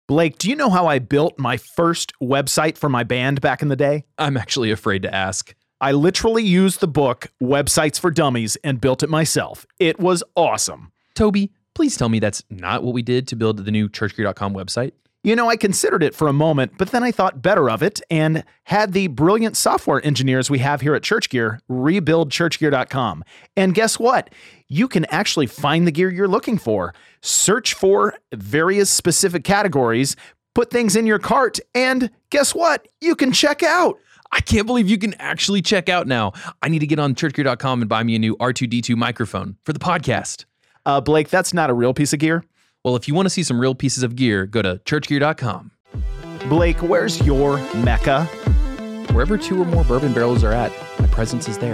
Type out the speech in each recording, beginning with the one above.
Blake, do you know how I built my first website for my band back in the day? I'm actually afraid to ask. I literally used the book Websites for Dummies and built it myself. It was awesome. Toby, please tell me that's not what we did to build the new churchgear.com website. You know, I considered it for a moment, but then I thought better of it and had the brilliant software engineers we have here at ChurchGear rebuild churchgear.com. And guess what? You can actually find the gear you're looking for, search for various specific categories, put things in your cart, and guess what? You can check out. I can't believe you can actually check out now. I need to get on churchgear.com and buy me a new R2D2 microphone for the podcast. Blake, that's not a real piece of gear. Well, if you want to see some real pieces of gear, go to churchgear.com. Blake, where's your Mecca? Wherever 2 or more bourbon barrels are at, my presence is there.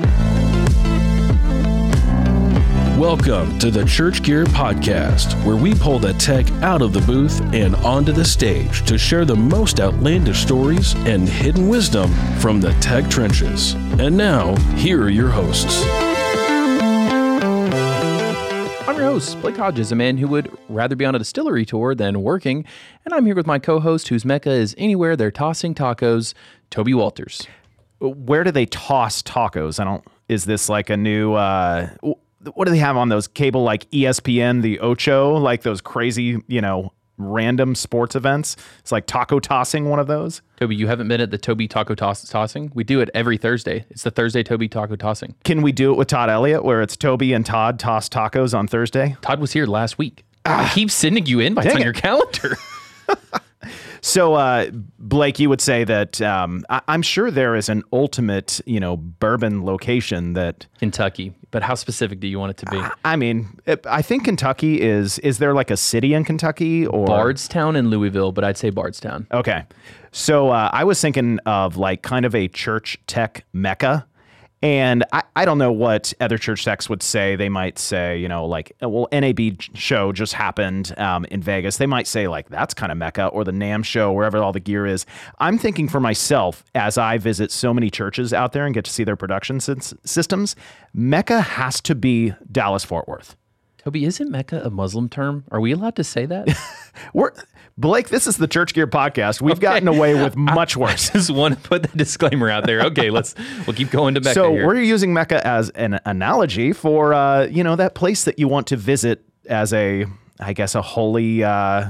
Welcome to the Church Gear Podcast, where we pull the tech out of the booth and onto the stage to share the most outlandish stories and hidden wisdom from the tech trenches. And now, here are your hosts. I'm your host, Blake Hodges, a man who would rather be on a distillery tour than working, and I'm here with my co-host whose Mecca is anywhere they're tossing tacos, Toby Walters. Where do they toss tacos? Is this like a new, what do they have on those cable like ESPN, the Ocho, like those crazy, random sports events? It's like taco tossing, one of those. Toby, you haven't been at the Toby Taco Tossing? We do it every Thursday. It's the Thursday Toby Taco Tossing. Can we do it with Todd Elliott, where it's Toby and Todd toss tacos on Thursday? Todd was here last week. I keep sending you invites on your calendar. So, Blake, you would say that I'm sure there is an ultimate, bourbon location that... Kentucky. But how specific do you want it to be? I think Kentucky is there like a city in Kentucky? Or Bardstown and Louisville, but I'd say Bardstown. Okay. So I was thinking of like kind of a church tech mecca. And I don't know what other church techs would say. They might say, NAB show just happened in Vegas. They might say like, that's kind of mecca, or the NAMM show, wherever all the gear is. I'm thinking for myself, as I visit so many churches out there and get to see their production systems, mecca has to be Dallas-Fort Worth. Toby, isn't mecca a Muslim term? Are we allowed to say that? Blake, this is the Church Gear Podcast. We've gotten away with much worse. I just want to put the disclaimer out there. Okay, we'll keep going to Mecca So here. We're using Mecca as an analogy for, that place that you want to visit as a holy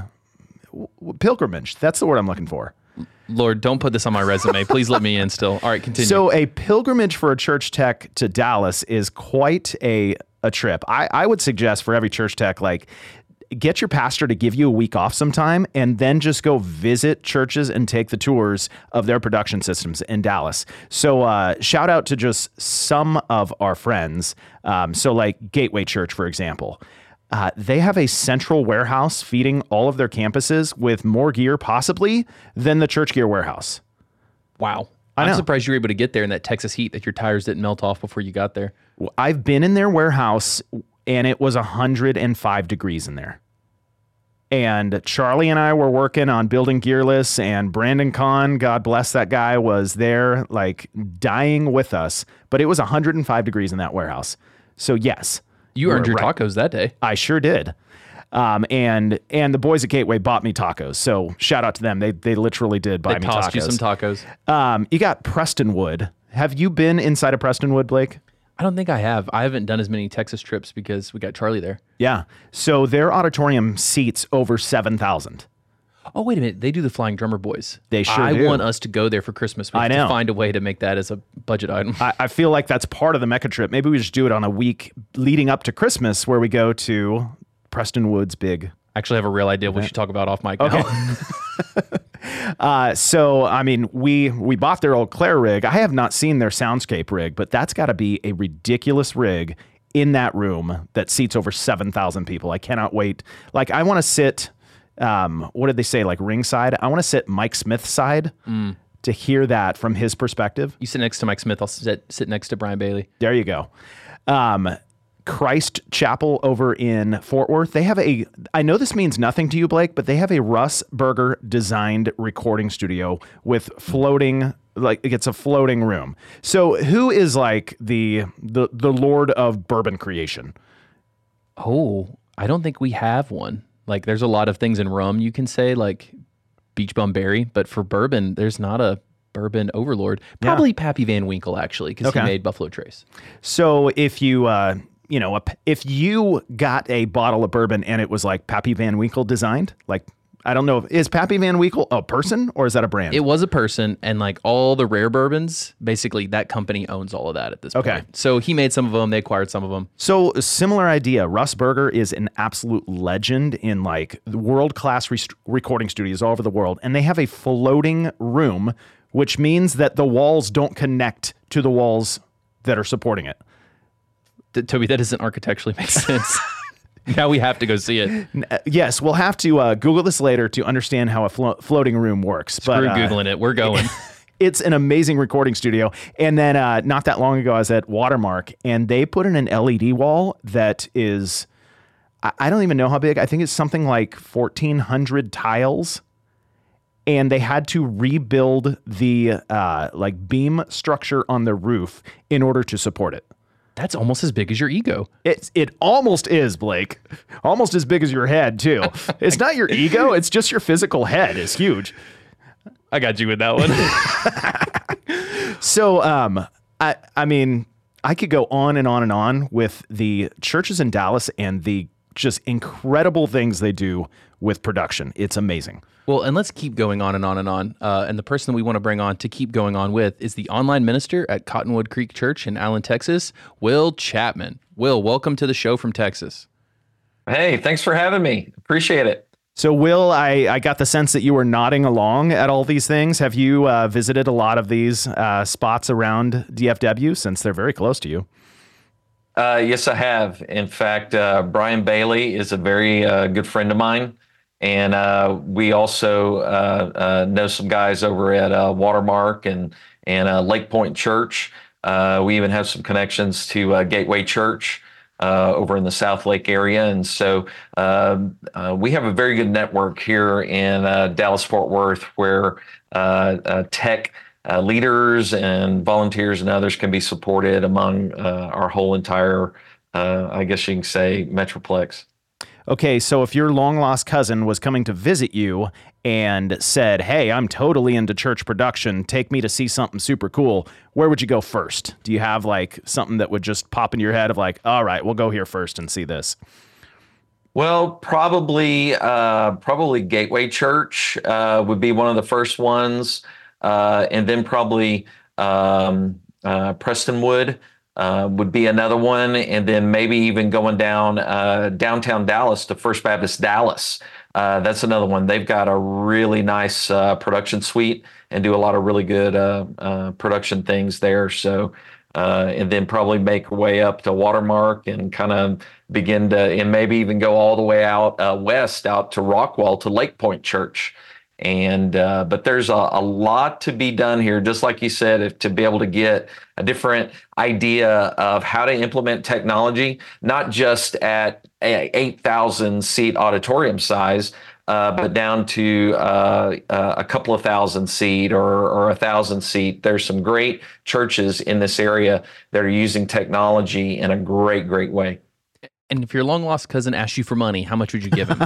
pilgrimage. That's the word I'm looking for. Lord, don't put this on my resume. Please let me in still. All right, continue. So a pilgrimage for a church tech to Dallas is quite a trip. I would suggest for every church tech, get your pastor to give you a week off sometime and then just go visit churches and take the tours of their production systems in Dallas. So shout out to just some of our friends. So like Gateway Church, for example. They have a central warehouse feeding all of their campuses with more gear possibly than the Church Gear warehouse. Wow. I'm surprised you were able to get there in that Texas heat that your tires didn't melt off before you got there. I've been in their warehouse and it was 105 degrees in there. And Charlie and I were working on building Gearless, and Brandon Kahn, God bless that guy, was there dying with us. But it was 105 degrees in that warehouse. So yes. You earned your tacos that day. I sure did. And the boys at Gateway bought me tacos. So shout out to them. They literally did buy me tacos. They tossed you some tacos. You got Prestonwood. Have you been inside of Prestonwood, Blake? I don't think I have. I haven't done as many Texas trips because we got Charlie there. Yeah. So their auditorium seats over 7,000. Oh, wait a minute. They do the Flying Drummer Boys. They sure do. I want us to go there for Christmas. We have to find a way to make that as a budget item. I feel like that's part of the Mecca trip. Maybe we just do it on a week leading up to Christmas where we go to Prestonwood's big. I actually have a real idea we should talk about off mic now. We bought their old Claire rig. I have not seen their Soundscape rig, but that's got to be a ridiculous rig in that room that seats over 7,000 people. I cannot wait. I want to sit, what did they say, ringside? I want to sit Mike Smith's side to hear that from his perspective. You sit next to Mike Smith. I'll sit next to Brian Bailey. There you go. Christ Chapel over in Fort Worth. They have I know this means nothing to you, Blake, but they have a Russ Berger designed recording studio with floating, it's a floating room. So who is the Lord of bourbon creation? Oh, I don't think we have one. Like there's a lot of things in rum you can say, like Beach Bum Berry, but for bourbon, there's not a bourbon overlord. Probably Pappy Van Winkle, actually, because he made Buffalo Trace. So if you, if you got a bottle of bourbon and it was like Pappy Van Winkle designed, like, I don't know, is Pappy Van Winkle a person or is that a brand? It was a person, and like all the rare bourbons, basically that company owns all of that at this point. So he made some of them, they acquired some of them. So a similar idea. Russ Berger is an absolute legend in like world-class recording studios all over the world, and they have a floating room, which means that the walls don't connect to the walls that are supporting it. Toby, that doesn't architecturally make sense. Now we have to go see it. Yes, we'll have to Google this later to understand how a floating room works. Screw Googling it. We're going. It's an amazing recording studio. And then not that long ago, I was at Watermark, and they put in an LED wall that is, I don't even know how big. I think it's something like 1,400 tiles. And they had to rebuild the like beam structure on the roof in order to support it. That's almost as big as your ego. It almost is, Blake. Almost as big as your head, too. It's not your ego. It's just your physical head is huge. I got you with that one. So, I mean, I could go on and on and on with the churches in Dallas and the just incredible things they do with production. It's amazing. Well, and let's keep going on and on and on. And the person that we want to bring on to keep going on with is the online minister at Cottonwood Creek Church in Allen, Texas, Will Chapman. Will, welcome to the show from Texas. Hey, thanks for having me. Appreciate it. So, Will, I got the sense that you were nodding along at all these things. Have you visited a lot of these spots around DFW since they're very close to you? Yes, I have. In fact, Brian Bailey is a very good friend of mine. And we also know some guys over at Watermark and Lake Point Church. We even have some connections to Gateway Church over in the South Lake area. And so we have a very good network here in Dallas-Fort Worth where tech leaders and volunteers and others can be supported among our whole entire, I guess you can say, Metroplex. Okay, so if your long-lost cousin was coming to visit you and said, hey, I'm totally into church production, take me to see something super cool, where would you go first? Do you have like something that would just pop into your head of like, all right, we'll go here first and see this? Well, probably Gateway Church would be one of the first ones, and then probably Prestonwood would be another one, and then maybe even going down downtown Dallas to First Baptist Dallas. That's another one. They've got a really nice production suite and do a lot of really good production things there. So, and then probably make our way up to Watermark and kind of begin to, and maybe even go all the way out west, out to Rockwall to Lake Point Church. And but there's a lot to be done here, just like you said, to be able to get a different idea of how to implement technology, not just at 8,000 seat auditorium size, but down to a couple of thousand seat or 1,000 seat. There's some great churches in this area that are using technology in a great way. And if your long-lost cousin asked you for money, how much would you give him?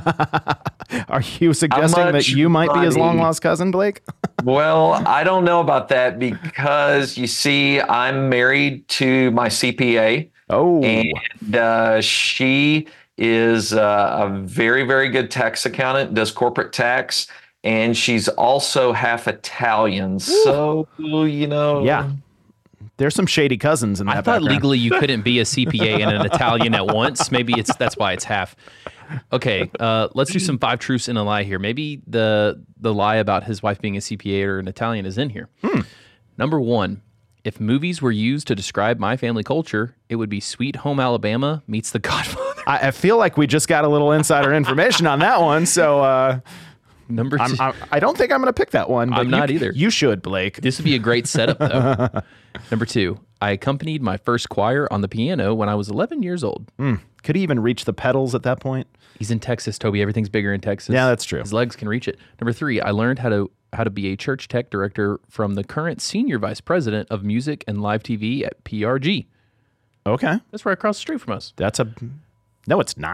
Are you suggesting that you might be his long-lost cousin, Blake? Well, I don't know about that because, you see, I'm married to my CPA. Oh. And she is a very good tax accountant, does corporate tax, and she's also half Italian. Ooh. So, you know. Yeah. There's some shady cousins in that background. I thought legally you couldn't be a CPA and an Italian at once. Maybe that's why it's half. Okay, let's do some 5 truths and a lie here. Maybe the lie about his wife being a CPA or an Italian is in here. Number 1, if movies were used to describe my family culture, it would be Sweet Home Alabama meets The Godfather. I feel like we just got a little insider information on that one, so... Number 2. I don't think I'm going to pick that one. But I'm not either. You should, Blake. This would be a great setup, though. Number 2, I accompanied my first choir on the piano when I was 11 years old. Could he even reach the pedals at that point? He's in Texas, Toby. Everything's bigger in Texas. Yeah, that's true. His legs can reach it. Number 3, I learned how to be a church tech director from the current senior vice president of music and live TV at PRG. Okay. That's right across the street from us. No, it's not.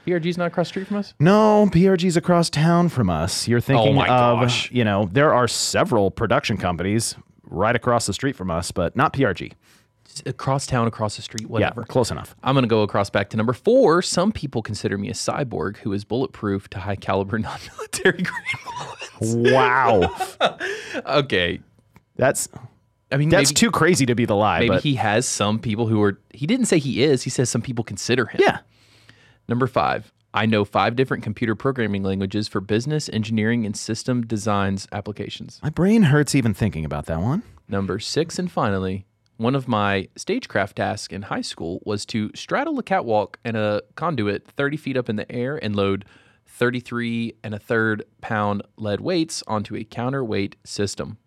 PRG's not across the street from us? No, PRG's across town from us. You're thinking my of, gosh. there are several production companies right across the street from us, but not PRG. Across town, across the street, whatever. Yeah, close enough. I'm going to go across back to number 4. Some people consider me a cyborg who is bulletproof to high caliber non-military grade bullets. Wow. Okay. That's Maybe, too crazy to be the lie. maybe but he has some people who are, he didn't say he is, he says some people consider him. yeah. Number 5, I know 5 different computer programming languages for business, engineering, and system designs applications. My brain hurts even thinking about that one. Number 6, and finally, one of my stagecraft tasks in high school was to straddle a catwalk and a conduit 30 feet up in the air and load 33 1/3 pound lead weights onto a counterweight system.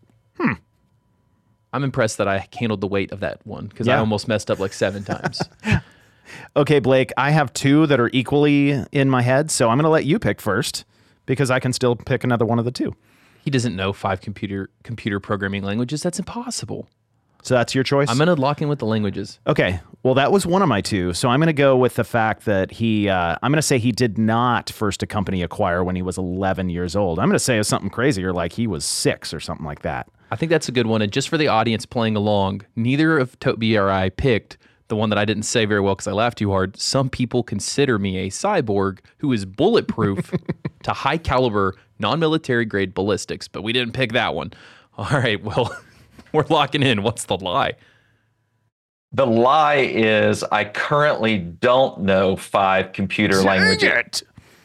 I'm impressed that I handled the weight of that one because I Yeah. almost messed up like 7 times. Okay, Blake, I have 2 that are equally in my head, so I'm going to let you pick first because I can still pick another one of the 2. He doesn't know 5 computer programming languages. That's impossible. So that's your choice? I'm going to lock in with the languages. Okay, well, that was one of my 2. So I'm going to go with the fact that I'm going to say he did not first accompany acquire when he was 11 years old. I'm going to say it was something crazier, like he was 6 or something like that. I think that's a good one. And just for the audience playing along, neither of Toby or I picked the one that I didn't say very well because I laughed too hard. Some people consider me a cyborg who is bulletproof to high caliber, non-military grade ballistics, but we didn't pick that one. All right, well, we're locking in. What's the lie? The lie is I currently don't know 5 computer languages.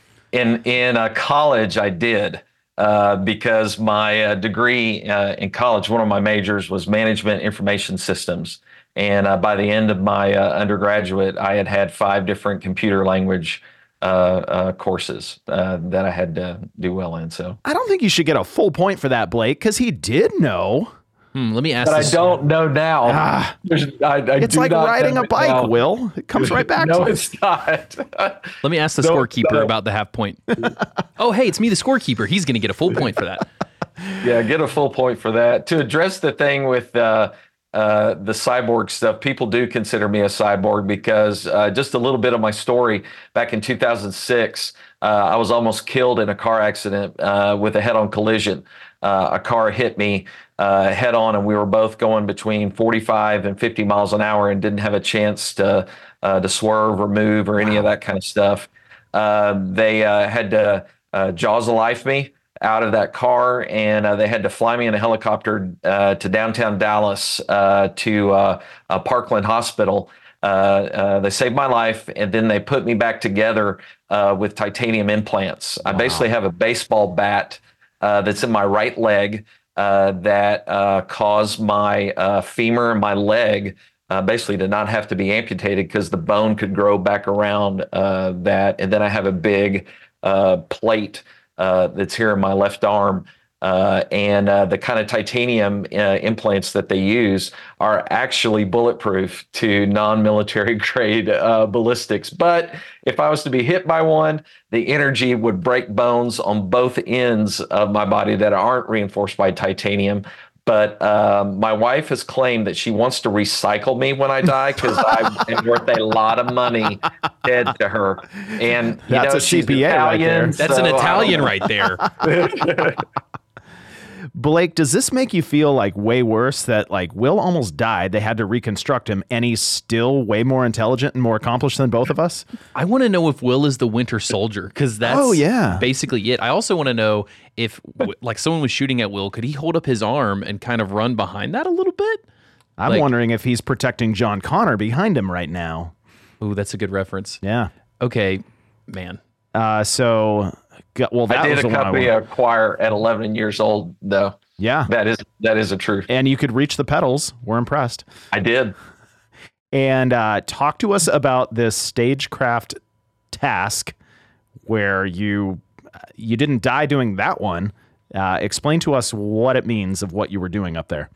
In college, I did because my degree in college, one of my majors was management information systems. And by the end of my undergraduate, I had 5 different computer language courses that I had to do well in. So I don't think you should get a full point for that, Blake, because he did know. Let me ask but this. I don't know now. It's like riding a bike, now. Will. It comes right back No, to you. it's not. Let me ask the scorekeeper about the half point. Oh, hey, it's me, the scorekeeper. He's going to get a full point for that. Yeah, get a full point for that. To address the thing with the cyborg stuff, people do consider me a cyborg because just a little bit of my story. Back in 2006, I was almost killed in a car accident with a head-on collision. A car hit me head on, and we were both going between 45 and 50 miles an hour and didn't have a chance to swerve or move or any of that kind of stuff. They had to jaws-a-life me out of that car, and they had to fly me in a helicopter to downtown Dallas to Parkland Hospital. They saved my life, and then they put me back together with titanium implants. I basically have a baseball bat that's in my right leg that caused my femur and my leg basically to not have to be amputated because the bone could grow back around that. And then I have a big plate that's here in my left arm. And the kind of titanium implants that they use are actually bulletproof to non-military grade ballistics. But if I was to be hit by one, the energy would break bones on both ends of my body that aren't reinforced by titanium. But my wife has claimed that she wants to recycle me when I die because I'm worth a lot of money dead to her. And That's a she's CPA right there. Italian, That's an Italian right there. Blake, does this make you feel like way worse that like Will almost died? They had to reconstruct him, and he's still way more intelligent and more accomplished than both of us? I want to know if Will is the Winter Soldier because that's basically it. I also want to know if like someone was shooting at Will, could he hold up his arm and kind of run behind that a little bit? I'm wondering if he's protecting John Connor behind him right now. Ooh, that's a good reference. Yeah. Okay, man. That I did was the one accompany a choir at 11 years old, though. Yeah. That is a truth. And you could reach the pedals. We're impressed. I did. And talk to us about this stagecraft task where you didn't die doing that one. Explain to us what it means of what you were doing up there.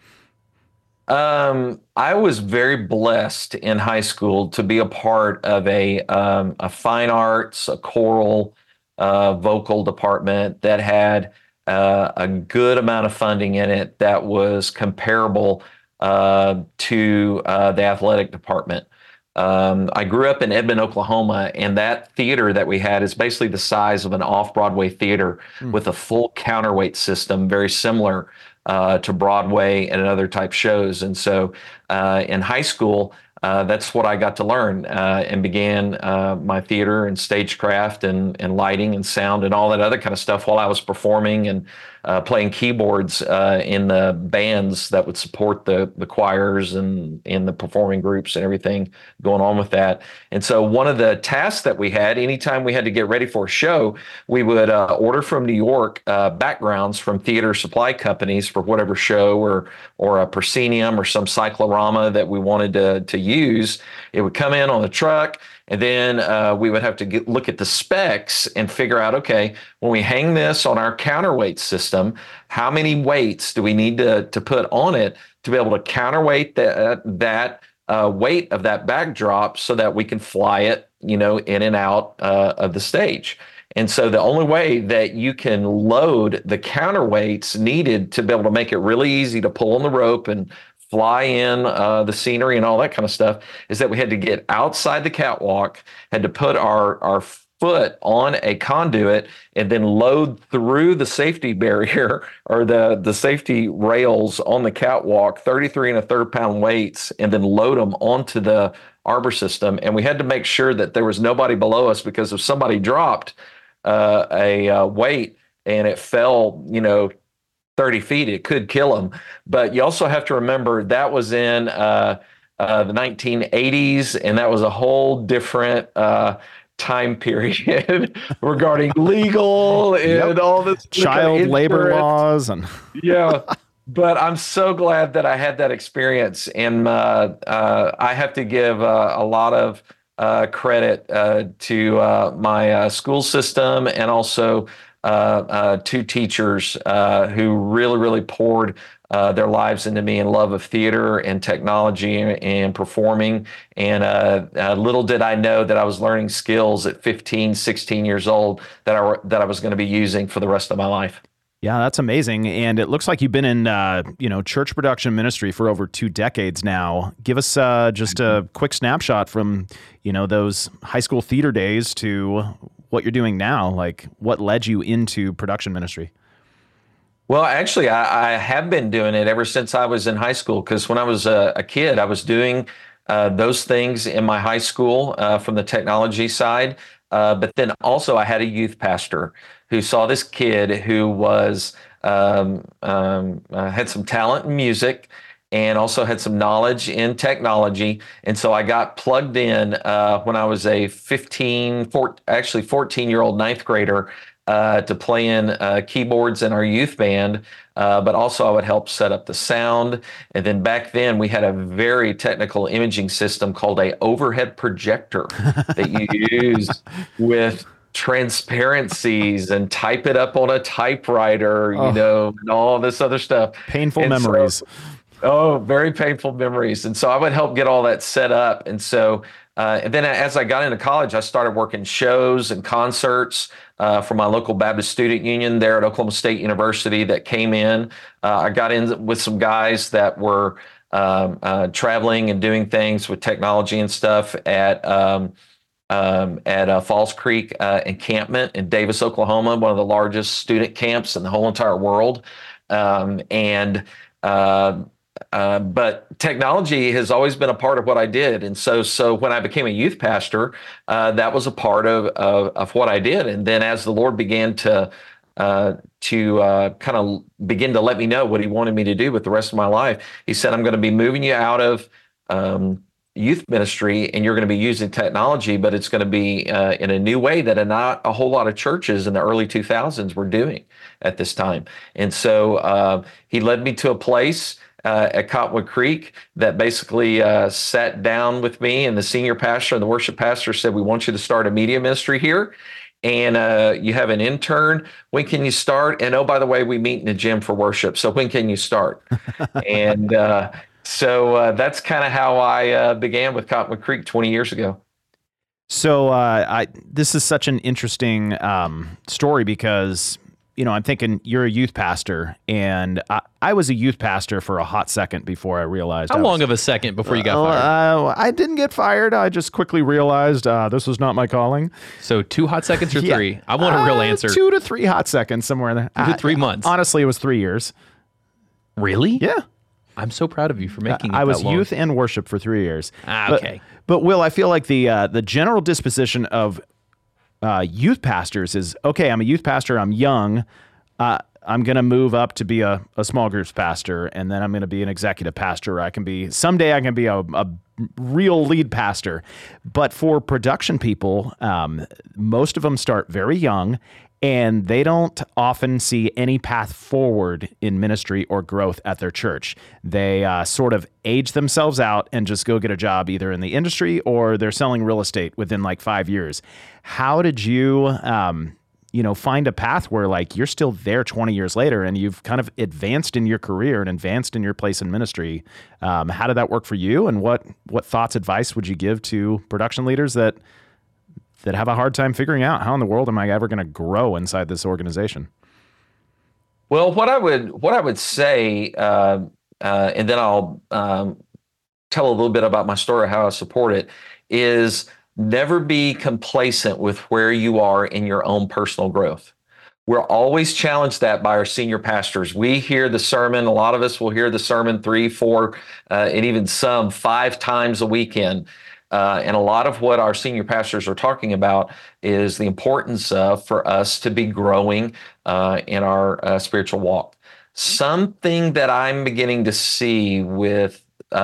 I was very blessed in high school to be a part of a fine arts, a choral, vocal department that had a good amount of funding in it that was comparable to the athletic department. I grew up in Edmond, Oklahoma, and that theater that we had is basically the size of an off-Broadway theater with a full counterweight system, very similar to Broadway and other type shows. And so in high school, that's what I got to learn and began my theater and stagecraft and lighting and sound and all that other kind of stuff while I was performing and playing keyboards in the bands that would support the choirs and in the performing groups and everything going on with that. And so one of the tasks that we had, anytime we had to get ready for a show, we would order from New York backgrounds from theater supply companies for whatever show or a proscenium or some cyclorama that we wanted to use. It would come in on the truck. And then we would have to look at the specs and figure out, okay, when we hang this on our counterweight system, how many weights do we need to put on it to be able to counterweight that weight of that backdrop so that we can fly it, in and out of the stage. And so the only way that you can load the counterweights needed to be able to make it really easy to pull on the rope and fly in the scenery and all that kind of stuff is that we had to get outside the catwalk, had to put our foot on a conduit and then load through the safety barrier or the safety rails on the catwalk, 33 1/3 pound weights, and then load them onto the arbor system. And we had to make sure that there was nobody below us, because if somebody dropped a weight and it fell, 30 feet, it could kill them. But you also have to remember that was in the 1980s, and that was a whole different time period regarding legal and all this child labor laws and yeah. But I'm so glad that I had that experience, and I have to give a lot of credit to my school system and also two teachers who really poured their lives into me in love of theater and technology and performing. And little did I know that I was learning skills at 15, 16 years old that I was going to be using for the rest of my life. Yeah, that's amazing. And it looks like you've been in, church production ministry for over 2 decades now. Give us just a quick snapshot from, those high school theater days to what you're doing now. Like, what led you into production ministry? Well, actually, I have been doing it ever since I was in high school, because when I was a kid, I was doing those things in my high school from the technology side. But then also I had a youth pastor who saw this kid who was had some talent in music and also had some knowledge in technology. And so I got plugged in when I was a 14-year-old ninth grader to play in keyboards in our youth band, but also I would help set up the sound. And then back then we had a very technical imaging system called a overhead projector that you use with transparencies and type it up on a typewriter, and all this other stuff. Painful memories. Very painful memories. And so I would help get all that set up. And so, and then as I got into college, I started working shows and concerts for my local Baptist Student Union there at Oklahoma State University that came in. I got in with some guys that were traveling and doing things with technology and stuff at Falls Creek Encampment in Davis, Oklahoma, one of the largest student camps in the whole entire world. But technology has always been a part of what I did. And so when I became a youth pastor, that was a part of what I did. And then as the Lord began to kind of begin to let me know what he wanted me to do with the rest of my life, he said, I'm going to be moving you out of youth ministry, and you're going to be using technology, but it's going to be in a new way that not a whole lot of churches in the early 2000s were doing at this time. And so he led me to a place at Cottonwood Creek that basically sat down with me, and the senior pastor and the worship pastor said, we want you to start a media ministry here. And you have an intern. When can you start? And oh, by the way, we meet in the gym for worship. So when can you start? And so that's kind of how I began with Cottonwood Creek 20 years ago. So this is such an interesting story because I'm thinking you're a youth pastor, and I was a youth pastor for a hot second before I realized. How long of a second before you got fired? I didn't get fired. I just quickly realized this was not my calling. So 2 hot seconds or 3? I want a real answer. 2 to 3 hot seconds, somewhere in there. 2 to 3 months. Honestly, it was 3 years. Really? Yeah. I'm so proud of you for making it I was that long. youth and worship for 3 years. Okay. But Will, I feel like the general disposition of youth pastors is, okay, I'm a youth pastor, I'm young, I'm going to move up to be a small groups pastor, and then I'm going to be an executive pastor. Someday I can be a real lead pastor. But for production people, most of them start very young, and they don't often see any path forward in ministry or growth at their church. They sort of age themselves out and just go get a job either in the industry or they're selling real estate within like 5 years. How did you, find a path where like you're still there 20 years later and you've kind of advanced in your career and advanced in your place in ministry? How did that work for you? And what thoughts, advice would you give to production leaders that have a hard time figuring out how in the world am I ever going to grow inside this organization? Well, what I would say, and then I'll tell a little bit about my story, how I support it, is never be complacent with where you are in your own personal growth. We're always challenged that by our senior pastors. We hear the sermon. A lot of us will hear the sermon 3, 4, and even some 5 times a weekend. And a lot of what our senior pastors are talking about is the importance for us to be growing in our spiritual walk. Something that I'm beginning to see with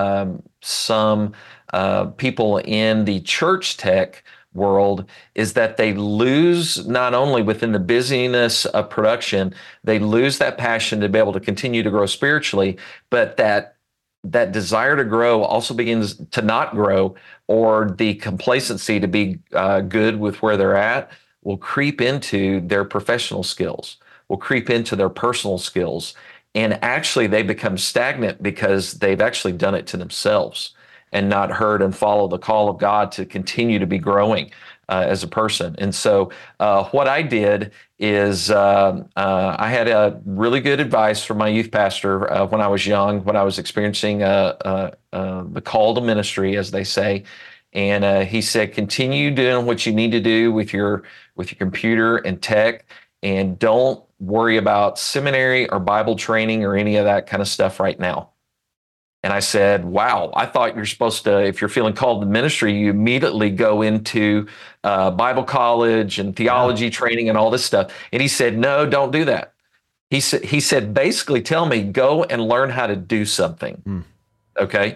some people in the church tech world is that they lose, not only within the busyness of production, they lose that passion to be able to continue to grow spiritually, but that desire to grow also begins to not grow, or the complacency to be good with where they're at will creep into their professional skills, will creep into their personal skills. And actually they become stagnant because they've actually done it to themselves and not heard and followed the call of God to continue to be growing as a person. And so what I did is I had a really good advice from my youth pastor when I was young, when I was experiencing the call to ministry, as they say. And he said, continue doing what you need to do with your computer and tech, and don't worry about seminary or Bible training or any of that kind of stuff right now. And I said, wow, I thought you're supposed to, if you're feeling called to ministry, you immediately go into Bible college and theology training and all this stuff. And he said, no, don't do that. He said, basically tell me, go and learn how to do something. Okay.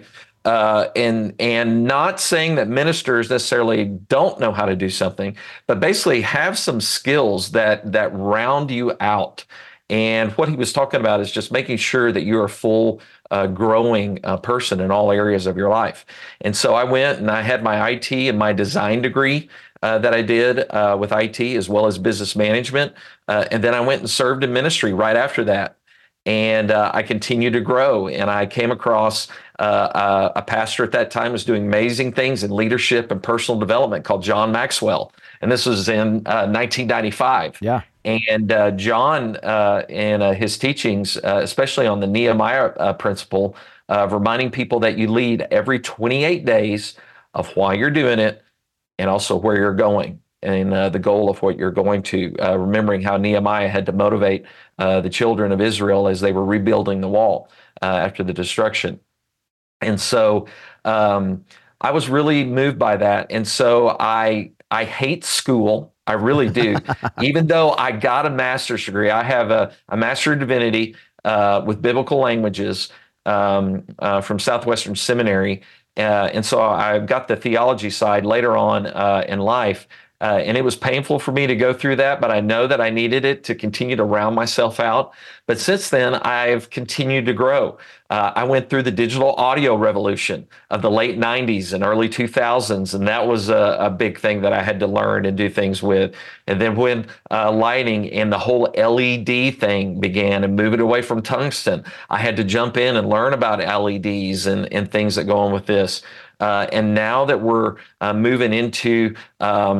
And not saying that ministers necessarily don't know how to do something, but basically have some skills that round you out. And what he was talking about is just making sure that you're a full growing person in all areas of your life. And so I went and I had my IT and my design degree that I did with IT, as well as business management. And then I went and served in ministry right after that. And I continued to grow. And I came across a pastor at that time who was doing amazing things in leadership and personal development called John Maxwell. And this was in 1995. Yeah. And John, in his teachings, especially on the Nehemiah principle of reminding people that you lead every 28 days of why you're doing it and also where you're going and the goal of what you're going to, remembering how Nehemiah had to motivate the children of Israel as they were rebuilding the wall after the destruction. And so I was really moved by that. And so I hate school. I really do. Even though I got a master's degree, I have a Master of Divinity with biblical languages from Southwestern Seminary. And so I got the theology side later on in life. And it was painful for me to go through that, but I know that I needed it to continue to round myself out. But since then, I've continued to grow. I went through the digital audio revolution of the late 90s and early 2000s, and that was a big thing that I had to learn and do things with. And then when lighting and the whole LED thing began and moving away from tungsten, I had to jump in and learn about LEDs and things that go on with this. And now that we're moving into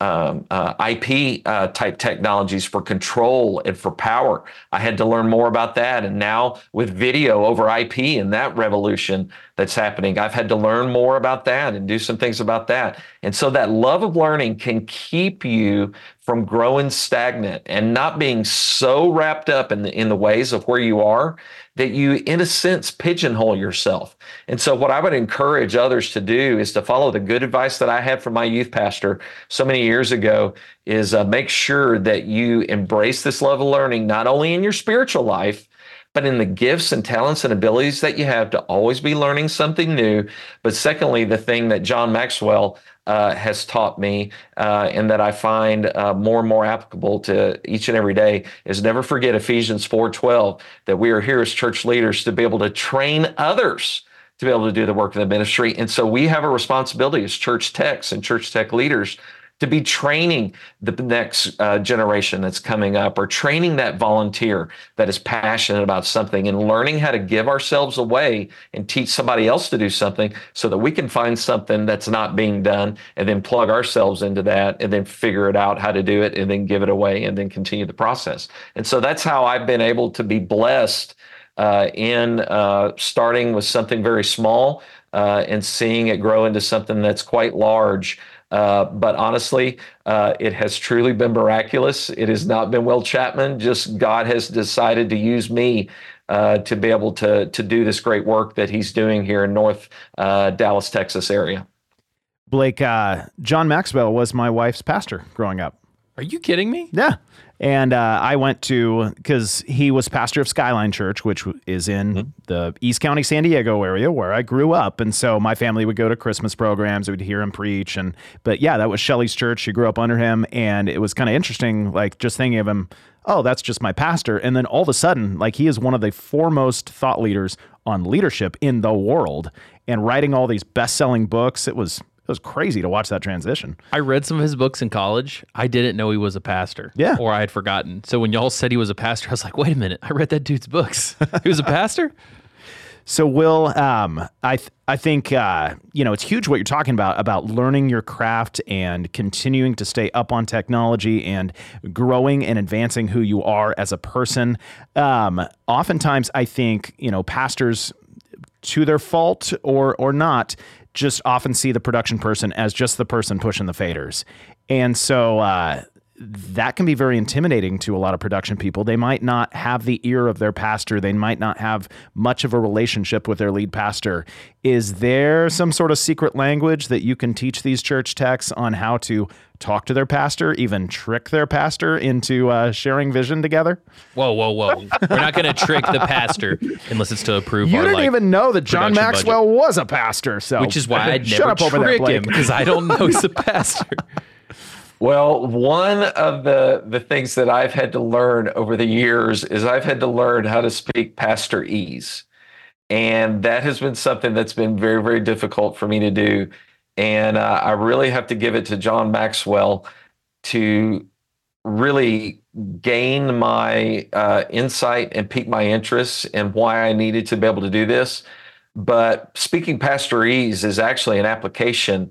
IP type technologies for control and for power. I had to learn more about that. And now with video over IP and that revolution that's happening, I've had to learn more about that and do some things about that. And so that love of learning can keep you from growing stagnant and not being so wrapped up in the ways of where you are that you, in a sense, pigeonhole yourself. And so what I would encourage others to do is to follow the good advice that I had from my youth pastor so many years ago, is make sure that you embrace this love of learning, not only in your spiritual life, but in the gifts and talents and abilities that you have to always be learning something new. But secondly, the thing that John Maxwell has taught me, and that I find more and more applicable to each and every day, is never forget Ephesians 4:12, that we are here as church leaders to be able to train others to be able to do the work of the ministry. And so we have a responsibility as church techs and church tech leaders to be training the next generation that's coming up, or training that volunteer that is passionate about something, and learning how to give ourselves away and teach somebody else to do something so that we can find something that's not being done and then plug ourselves into that and then figure it out how to do it and then give it away and then continue the process. And so that's how I've been able to be blessed in starting with something very small and seeing it grow into something that's quite large. But honestly, it has truly been miraculous. It has not been Will Chapman. Just God has decided to use me to be able to do this great work that he's doing here in North Dallas, Texas area. Blake, John Maxwell was my wife's pastor growing up. Are you kidding me? Yeah. And I went to, because he was pastor of Skyline Church, which is in the East County, San Diego area where I grew up. And so my family would go to Christmas programs. We'd hear him preach. But yeah, that was Shelley's church. She grew up under him. And it was kind of interesting, like just thinking of him, oh, that's just my pastor. And then all of a sudden, like he is one of the foremost thought leaders on leadership in the world and writing all these best-selling books. It was crazy to watch that transition. I read some of his books in college. I didn't know he was a pastor. Yeah. Or I had forgotten. So when y'all said he was a pastor, I was like, wait a minute. I read that dude's books. He was a pastor? So Will, I think, it's huge what you're talking about learning your craft and continuing to stay up on technology and growing and advancing who you are as a person. Oftentimes I think, pastors, to their fault or not, just often see the production person as just the person pushing the faders. And so that can be very intimidating to a lot of production people. They might not have the ear of their pastor. They might not have much of a relationship with their lead pastor. Is there some sort of secret language that you can teach these church techs on how to talk to their pastor, even trick their pastor into sharing vision together? Whoa. We're not going to trick the pastor unless it's to approve you our, didn't even know that John Maxwell was a pastor. So which is why I'd never trick him, because I don't know he's a pastor. Well, one of the things that I've had to learn over the years is I've had to learn how to speak pastorese. And that has been something that's been very, very difficult for me to do. And I really have to give it to John Maxwell to really gain my insight and pique my interest and why I needed to be able to do this. But speaking pastorese is actually an application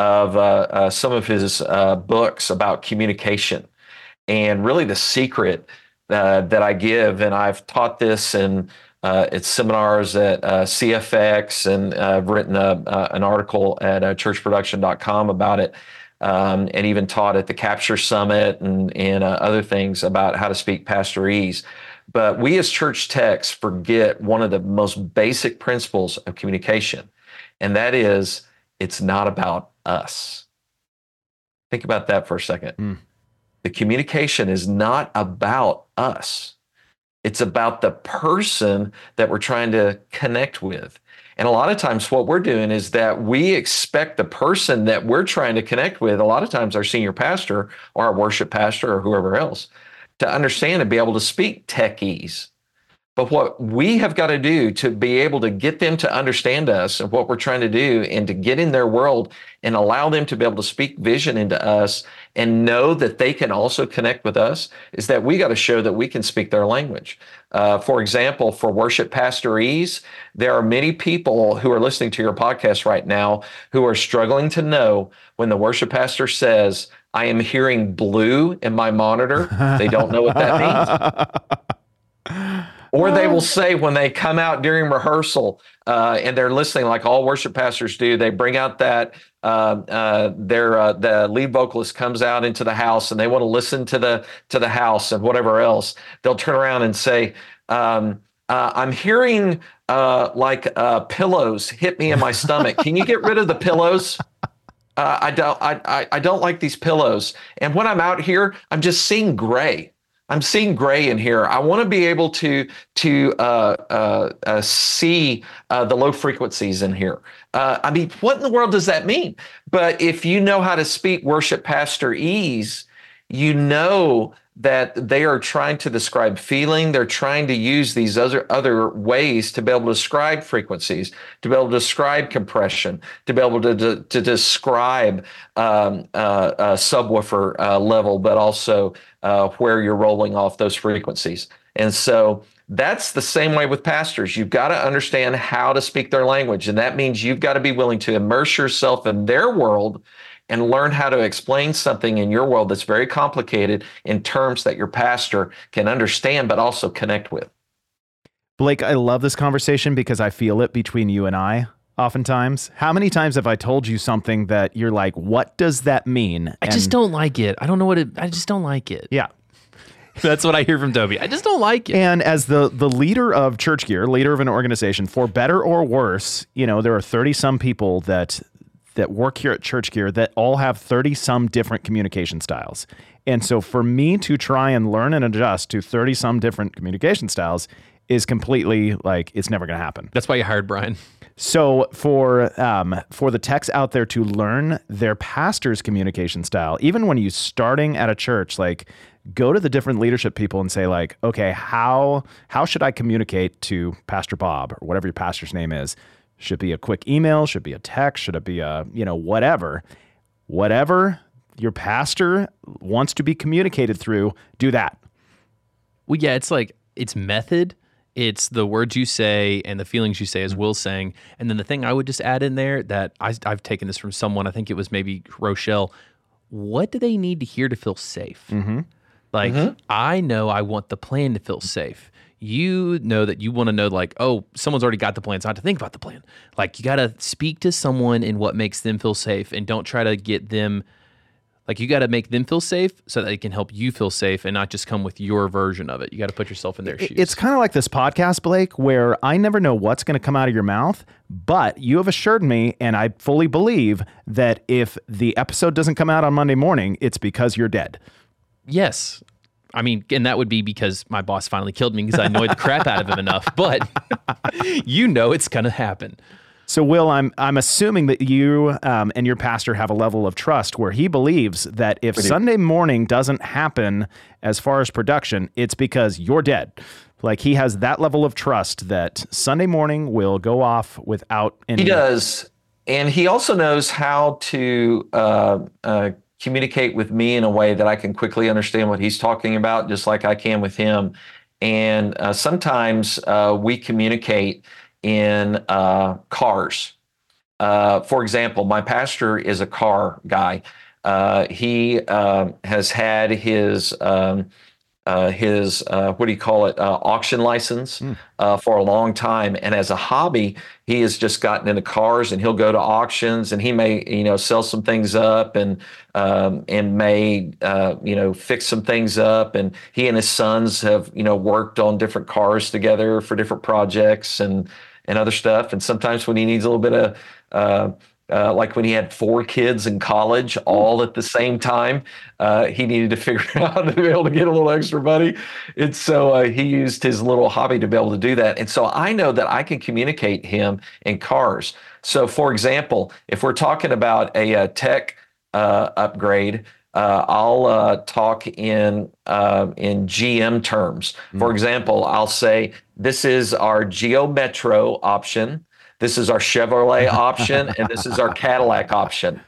of some of his books about communication, and really the secret that I give. And I've taught this at seminars at CFX, and I've written an article at churchproduction.com about it, and even taught at the Capture Summit and other things about how to speak pastorese. But we as church techs forget one of the most basic principles of communication, and that is, it's not about us. Think about that for a second. The communication is not about us. It's about the person that we're trying to connect with. And a lot of times what we're doing is that we expect the person that we're trying to connect with, a lot of times our senior pastor or our worship pastor or whoever else, to understand and be able to speak techese. But what we have got to do to be able to get them to understand us and what we're trying to do, and to get in their world and allow them to be able to speak vision into us and know that they can also connect with us, is that we got to show that we can speak their language. For example, for worship pastorese, there are many people who are listening to your podcast right now who are struggling to know when the worship pastor says, I am hearing blue in my monitor. They don't know what that means. Or they will say when they come out during rehearsal and they're listening, like all worship pastors do, they bring out that the lead vocalist comes out into the house and they want to listen to the house and whatever else. They'll turn around and say, I'm hearing pillows hit me in my stomach. Can you get rid of the pillows? I don't like these pillows. And when I'm out here, I'm just seeing gray. I'm seeing gray in here. I want to be able to see the low frequencies in here. I mean, what in the world does that mean? But if you know how to speak worship pastorese, you know that they are trying to describe feeling. They're trying to use these other ways to be able to describe frequencies, to be able to describe compression, to be able to describe subwoofer level, but also where you're rolling off those frequencies. And so that's the same way with pastors. You've got to understand how to speak their language. And that means you've got to be willing to immerse yourself in their world and learn how to explain something in your world that's very complicated in terms that your pastor can understand, but also connect with. Blake, I love this conversation because I feel it between you and I oftentimes. How many times have I told you something that you're like, what does that mean? I just don't like it. I don't know what I just don't like it. Yeah. That's what I hear from Toby. I just don't like it. And as the leader of Church Gear, leader of an organization, for better or worse, there are 30 some people that work here at Church Gear that all have 30 some different communication styles. And so for me to try and learn and adjust to 30 some different communication styles is completely like, it's never going to happen. That's why you hired Brian. So for the techs out there to learn their pastor's communication style, even when you're starting at a church, like go to the different leadership people and say like, okay, how should I communicate to Pastor Bob or whatever your pastor's name is? Should it be a quick email? Should it be a text? Should it be a, whatever your pastor wants to be communicated through, do that. Well, yeah, it's like, it's method. It's the words you say and the feelings you say, as Will's saying. And then the thing I would just add in there that I've taken this from someone, I think it was maybe Rochelle. What do they need to hear to feel safe? Mm-hmm. Like, I know I want the plan to feel safe. You know that you want to know, like, oh, someone's already got the plan, so I have to think about the plan. Like, you got to speak to someone in what makes them feel safe, and don't try to get them, like, you got to make them feel safe so that they can help you feel safe and not just come with your version of it. You got to put yourself in their shoes. It's kind of like this podcast, Blake, where I never know what's going to come out of your mouth, but you have assured me, and I fully believe that if the episode doesn't come out on Monday morning, it's because you're dead. Yes. I mean, and that would be because my boss finally killed me because I annoyed the crap out of him enough, but it's going to happen. So, Will, I'm assuming that you and your pastor have a level of trust where he believes that if Sunday morning doesn't happen as far as production, it's because you're dead. Like, he has that level of trust that Sunday morning will go off without any... He does. And he also knows how to communicate with me in a way that I can quickly understand what he's talking about, just like I can with him. And sometimes we communicate in cars. For example, my pastor is a car guy. He has had his what do you call it, auction license for a long time. And as a hobby, he has just gotten into cars, and he'll go to auctions, and he may, sell some things up and may, fix some things up. And he and his sons have, worked on different cars together for different projects and other stuff. And sometimes when he needs a little bit of, like when he had 4 kids in college all at the same time, he needed to figure out how to be able to get a little extra money. And so he used his little hobby to be able to do that. And so I know that I can communicate him in cars. So for example, if we're talking about a tech upgrade, I'll talk in GM terms. For example, I'll say, this is our Geo Metro option. This is our Chevrolet option, and this is our Cadillac option,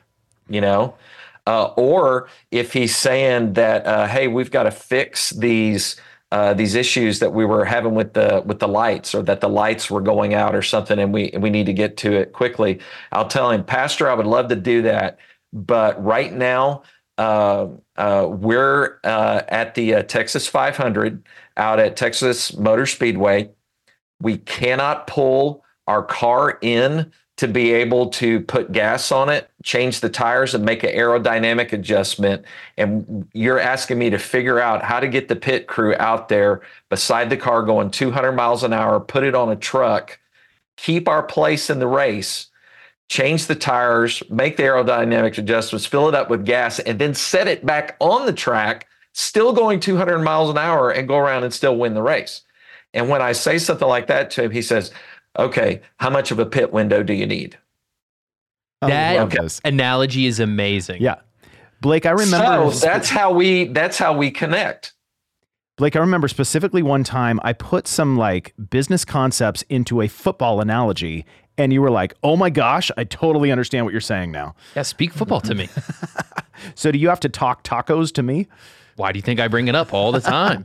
or if he's saying that, hey, we've got to fix these issues that we were having with the lights, or that the lights were going out or something, and we need to get to it quickly. I'll tell him, Pastor, I would love to do that, but right now we're at the Texas 500 out at Texas Motor Speedway. We cannot pull our car in to be able to put gas on it, change the tires, and make an aerodynamic adjustment. And you're asking me to figure out how to get the pit crew out there beside the car going 200 miles an hour, put it on a truck, keep our place in the race, change the tires, make the aerodynamic adjustments, fill it up with gas, and then set it back on the track, still going 200 miles an hour, and go around and still win the race. And when I say something like that to him, he says, okay, how much of a pit window do you need? That analogy is amazing. Yeah. Blake, I remember. So that's how we connect. Blake, I remember specifically one time I put some like business concepts into a football analogy, and you were like, oh my gosh, I totally understand what you're saying now. Yeah, speak football to me. So do you have to talk tacos to me? Why do you think I bring it up all the time?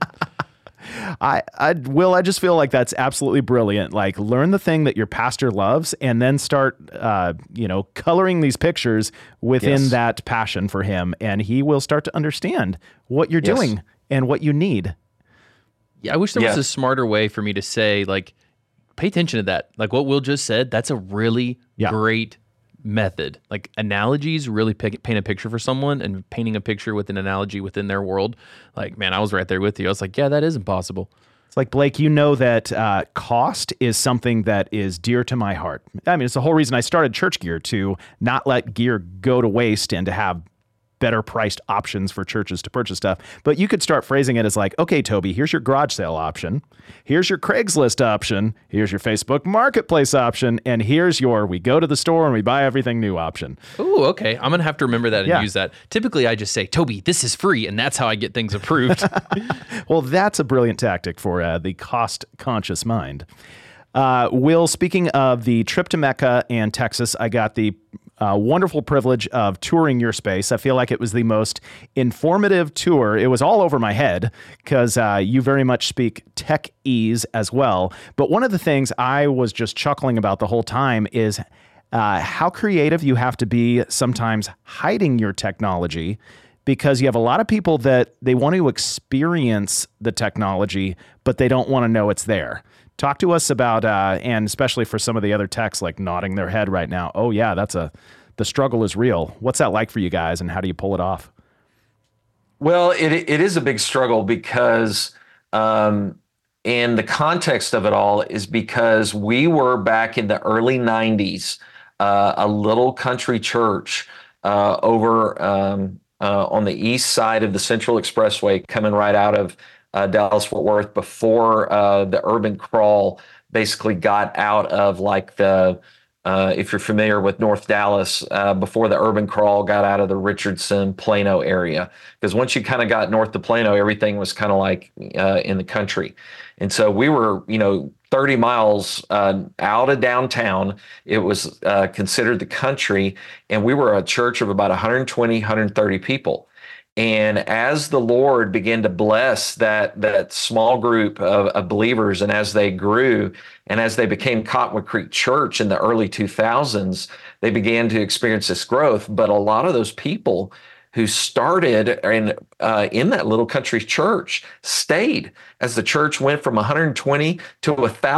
I just feel like that's absolutely brilliant. Like, learn the thing that your pastor loves and then start, coloring these pictures within that passion for him. And he will start to understand what you're doing and what you need. Yeah. I wish there was a smarter way for me to say, like, pay attention to that. Like what Will just said, that's a really great method. Like analogies really paint a picture for someone, and painting a picture with an analogy within their world. Like, man, I was right there with you. I was like, yeah, that is impossible. It's like, Blake, you know that cost is something that is dear to my heart. I mean, it's the whole reason I started Church Gear, to not let gear go to waste and to have better priced options for churches to purchase stuff. But you could start phrasing it as like, okay, Toby, here's your garage sale option. Here's your Craigslist option. Here's your Facebook Marketplace option. And here's your, we go to the store and we buy everything new option. Ooh, okay. I'm going to have to remember that and use that. Typically, I just say, Toby, this is free. And that's how I get things approved. Well, that's a brilliant tactic for the cost-conscious mind. Will, speaking of the trip to Mecca and Texas, I got the wonderful privilege of touring your space. I feel like it was the most informative tour. It was all over my head because you very much speak tech-ese as well. But one of the things I was just chuckling about the whole time is how creative you have to be sometimes hiding your technology, because you have a lot of people that they want to experience the technology, but they don't want to know it's there. Talk to us about, and especially for some of the other techs like nodding their head right now. Oh yeah, the struggle is real. What's that like for you guys, and how do you pull it off? Well, it is a big struggle because, and the context of it all is because we were back in the early 90s, a little country church over on the east side of the Central Expressway, coming right out of Dallas-Fort Worth, before the urban crawl basically got out of like the, if you're familiar with North Dallas, before the urban crawl got out of the Richardson, Plano area. Because once you kind of got north of Plano, everything was kind of like in the country. And so we were, 30 miles out of downtown. It was considered the country, and we were a church of about 120, 130 people. And as the Lord began to bless that small group of believers, and as they grew, and as they became Cottonwood Creek Church in the early 2000s, they began to experience this growth. But a lot of those people who started in that little country church stayed as the church went from 120 to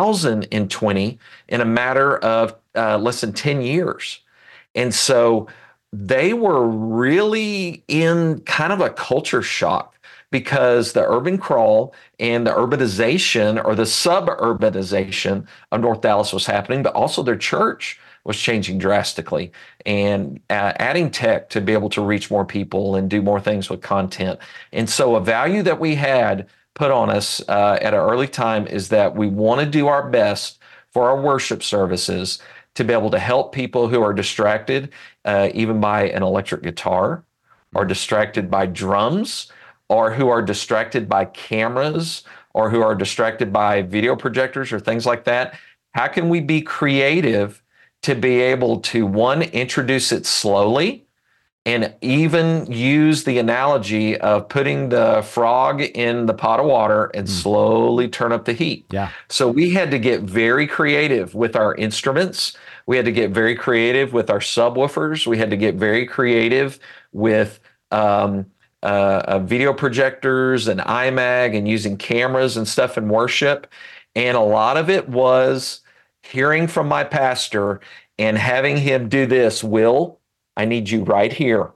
1,020 in a matter of less than 10 years. And so they were really in kind of a culture shock, because the urban crawl and the urbanization, or the suburbanization of North Dallas, was happening, but also their church was changing drastically, and adding tech to be able to reach more people and do more things with content. And so a value that we had put on us at an early time is that we want to do our best for our worship services to be able to help people who are distracted even by an electric guitar, or distracted by drums, or who are distracted by cameras, or who are distracted by video projectors or things like that. How can we be creative to be able to, one, introduce it slowly, and even use the analogy of putting the frog in the pot of water and slowly turn up the heat. Yeah. So we had to get very creative with our instruments. We had to get very creative with our subwoofers. We had to get very creative with video projectors and iMag and using cameras and stuff in worship. And a lot of it was hearing from my pastor and having him do this. Will, I need you right here.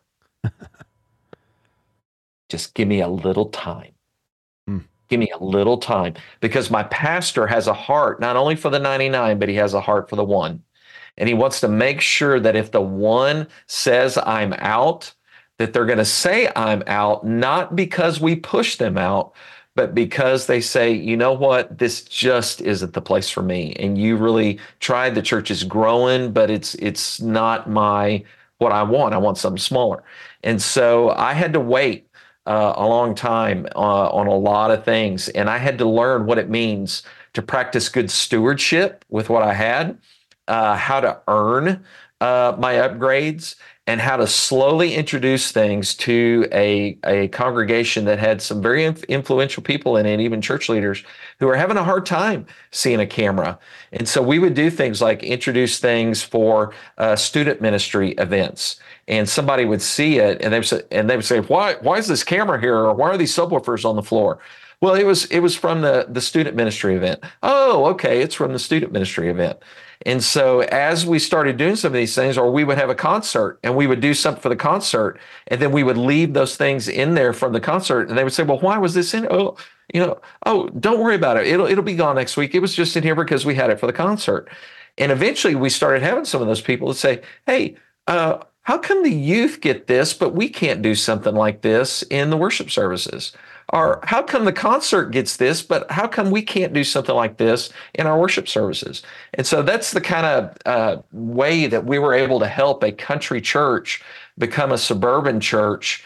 Just give me a little time. Give me a little time, because my pastor has a heart not only for the 99, but he has a heart for the one. And he wants to make sure that if the one says I'm out, that they're going to say I'm out, not because we push them out, but because they say, you know what, this just isn't the place for me. And you really tried, the church is growing, but it's not what I want. I want something smaller. And so I had to wait a long time on a lot of things. And I had to learn what it means to practice good stewardship with what I had, how to earn my upgrades, and how to slowly introduce things to a congregation that had some very influential people in it, even church leaders who were having a hard time seeing a camera. And so we would do things like introduce things for student ministry events. And somebody would see it and they would say, why is this camera here? Or why are these subwoofers on the floor? Well, it was from the student ministry event. Oh, okay, it's from the student ministry event. And so as we started doing some of these things, or we would have a concert and we would do something for the concert, and then we would leave those things in there from the concert, and they would say, well, why was this in? Oh, don't worry about it. It'll be gone next week. It was just in here because we had it for the concert. And eventually we started having some of those people that say, hey, how come the youth get this, but we can't do something like this in the worship services? Or how come the concert gets this, but how come we can't do something like this in our worship services? And so that's the kind of way that we were able to help a country church become a suburban church,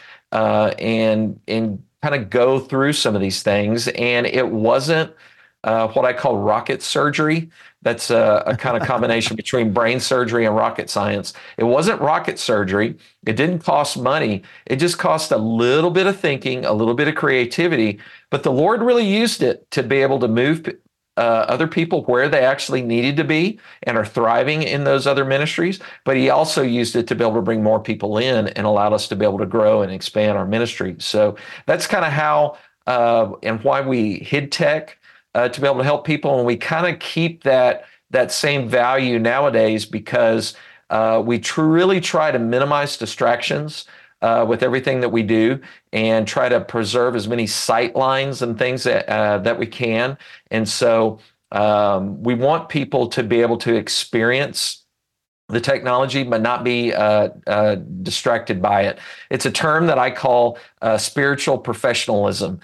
and kind of go through some of these things. And it wasn't what I call rocket surgery. That's a kind of combination between brain surgery and rocket science. It wasn't rocket surgery. It didn't cost money. It just cost a little bit of thinking, a little bit of creativity. But the Lord really used it to be able to move other people where they actually needed to be and are thriving in those other ministries. But he also used it to be able to bring more people in and allowed us to be able to grow and expand our ministry. So that's kind of how and why we hid tech, to be able to help people. And we kind of keep that same value nowadays, because we really try to minimize distractions with everything that we do, and try to preserve as many sight lines and things that we can. And so we want people to be able to experience the technology, but not be distracted by it. It's a term that I call spiritual professionalism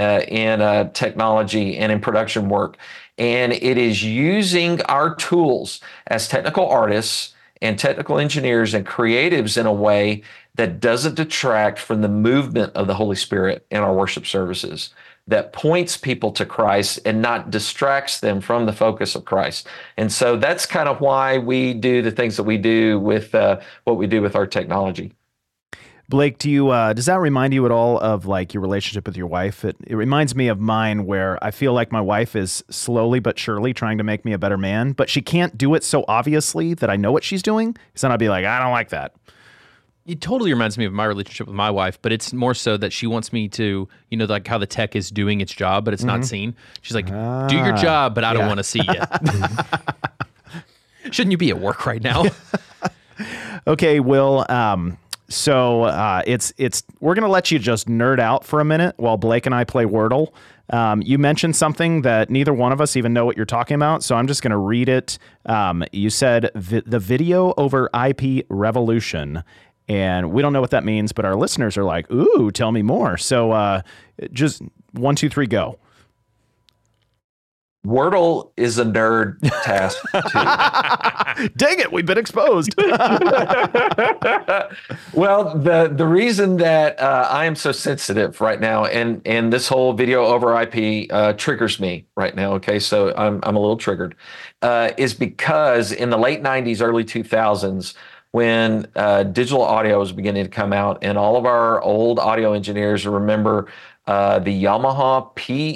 in technology and in production work. And it is using our tools as technical artists and technical engineers and creatives in a way that doesn't detract from the movement of the Holy Spirit in our worship services, that points people to Christ and not distracts them from the focus of Christ. And so that's kind of why we do the things that we do with what we do with our technology. Blake, does that remind you at all of like your relationship with your wife? It reminds me of mine, where I feel like my wife is slowly but surely trying to make me a better man, but she can't do it so obviously that I know what she's doing. Because then I'd be like, I don't like that. It totally reminds me of my relationship with my wife, but it's more so that she wants me to, like how the tech is doing its job, but it's not seen. She's like, do your job, but I don't want to see you. Shouldn't you be at work right now? Okay, Will. So we're gonna let you just nerd out for a minute while Blake and I play Wordle. You mentioned something that neither one of us even know what you're talking about, so I'm just gonna read it. You said the video over IP revolution, and we don't know what that means, but our listeners are like, "Ooh, tell me more." So just 1, 2, 3, go. Wordle is a nerd task too. Dang it, we've been exposed. Well, the reason that I am so sensitive right now, and this whole video over IP triggers me right now. Okay, so I'm a little triggered, is because in the late '90s, early 2000s, when digital audio was beginning to come out, and all of our old audio engineers remember the Yamaha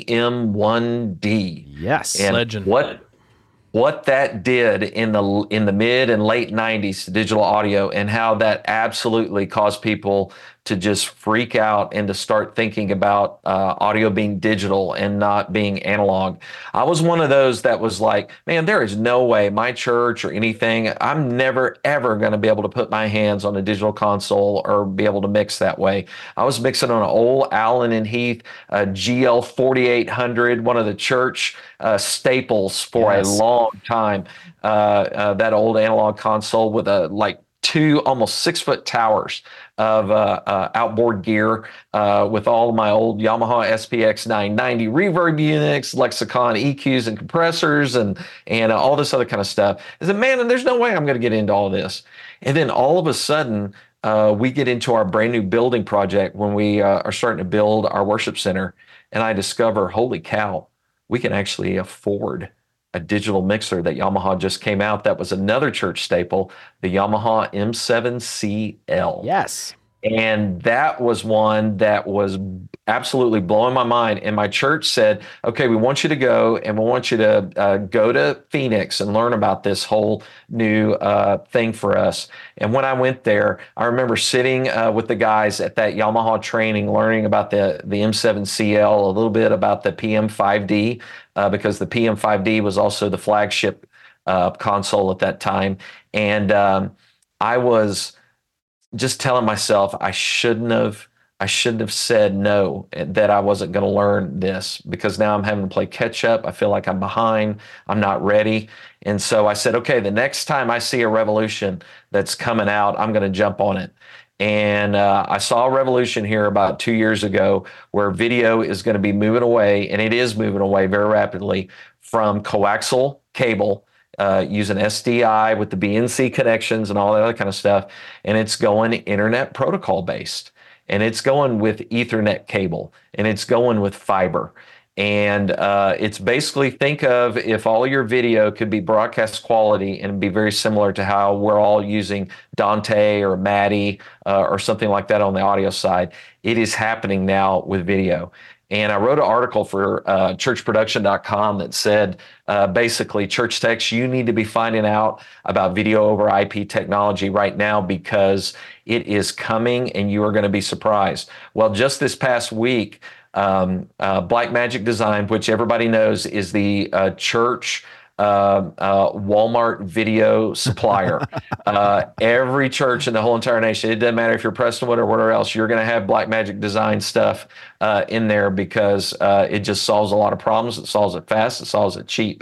PM1D. Yes, and legend. What that did in the mid and late '90s to digital audio, and how that absolutely caused people to just freak out and to start thinking about audio being digital and not being analog. I was one of those that was like, man, there is no way my church or anything, I'm never, ever going to be able to put my hands on a digital console or be able to mix that way. I was mixing on an old Allen and Heath GL 4800, one of the church staples for a long time. That old analog console with like two almost 6-foot towers of outboard gear with all of my old Yamaha SPX 990 reverb units, Lexicon EQs and compressors, and all this other kind of stuff. I said, man, and there's no way I'm going to get into all this. And then all of a sudden, we get into our brand new building project when we are starting to build our worship center, and I discover, holy cow, we can actually afford a digital mixer that Yamaha just came out. That was another church staple, the Yamaha M7CL. Yes. And that was one that was absolutely blowing my mind. And my church said, okay, we want you to go, and we want you to go to Phoenix and learn about this whole new thing for us. And when I went there, I remember sitting with the guys at that Yamaha training, learning about the M7CL, a little bit about the PM5D, because the PM5D was also the flagship console at that time. And I was just telling myself I shouldn't have said no, that I wasn't going to learn this, because now I'm having to play catch up. I feel like I'm behind. I'm not ready. And so I said, okay, the next time I see a Revolution that's coming out, I'm going to jump on it. And I saw a revolution here about 2 years ago where video is going to be moving away, and it is moving away very rapidly, from coaxial cable using SDI with the BNC connections and all that other kind of stuff. And it's going internet protocol based, and it's going with Ethernet cable, and it's going with fiber. And it's basically, think of if all your video could be broadcast quality and be very similar to how we're all using Dante or Maddie or something like that on the audio side. It is happening now with video. And I wrote an article for churchproduction.com that said, basically, church techs, you need to be finding out about video over IP technology right now, because it is coming and you are going to be surprised. Well, just this past week, Blackmagic Design, which everybody knows is the church Walmart video supplier. Every church in the whole entire nation, it doesn't matter if you're Prestonwood or whatever else, you're going to have Blackmagic Design stuff in there, because it just solves a lot of problems. It solves it fast. It solves it cheap.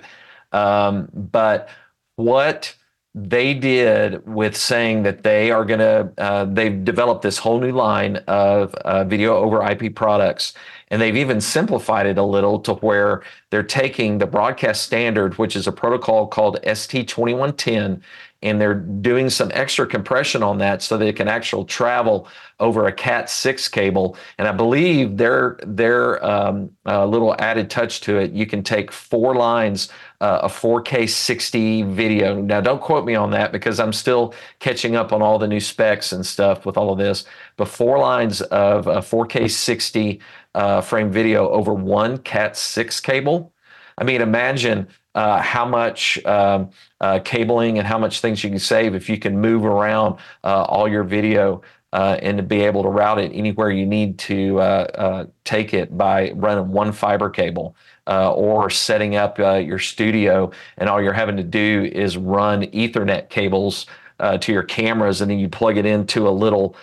But what they did with saying that they are going to, they've developed this whole new line of video over IP products. And they've even simplified it a little to where they're taking the broadcast standard, which is a protocol called ST2110, and they're doing some extra compression on that so that it can actually travel over a Cat6 cable. And I believe their little added touch to it, you can take 4 lines of 4K 60 video. Now, don't quote me on that, because I'm still catching up on all the new specs and stuff with all of this. But 4 lines of 4K 60 frame video over one Cat6 cable. I mean, imagine how much cabling and how much things you can save if you can move around all your video and to be able to route it anywhere you need to take it by running one fiber cable. Or setting up your studio, and all you're having to do is run Ethernet cables to your cameras, and then you plug it into a little,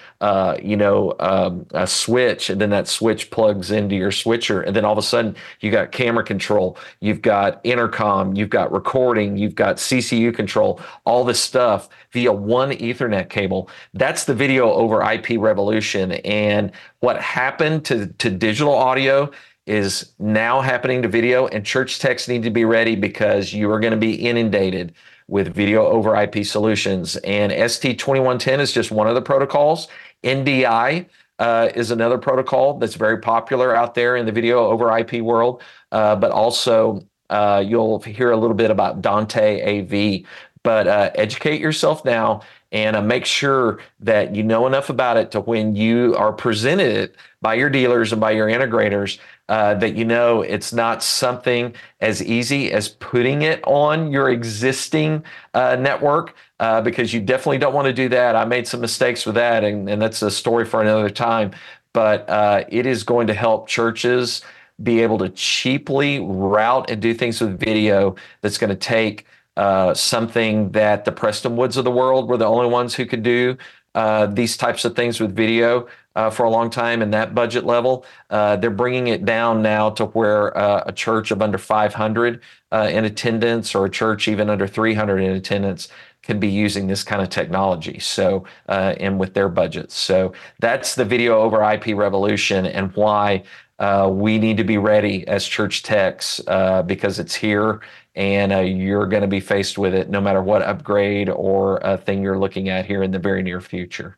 a switch, and then that switch plugs into your switcher, and then all of a sudden you got camera control, you've got intercom, you've got recording, you've got CCU control, all this stuff via one Ethernet cable. That's the video over IP revolution. And what happened to digital audio is now happening to video, and church techs need to be ready, because you are going to be inundated with video over IP solutions. And ST2110 is just one of the protocols. NDI is another protocol that's very popular out there in the video over IP world. But also you'll hear a little bit about Dante AV. But educate yourself now and make sure that you know enough about it to when you are presented it by your dealers and by your integrators, that you know it's not something as easy as putting it on your existing network, because you definitely don't want to do that. I made some mistakes with that, and that's a story for another time. But it is going to help churches be able to cheaply route and do things with video that's going to take something that the Preston Woods of the world were the only ones who could do these types of things with video for a long time in that budget level. They're bringing it down now to where a church of under 500 in attendance, or a church even under 300 in attendance, can be using this kind of technology. So, and with their budgets. So that's the video over IP revolution, and why we need to be ready as church techs, because it's here, and you're going to be faced with it no matter what upgrade or thing you're looking at here in the very near future.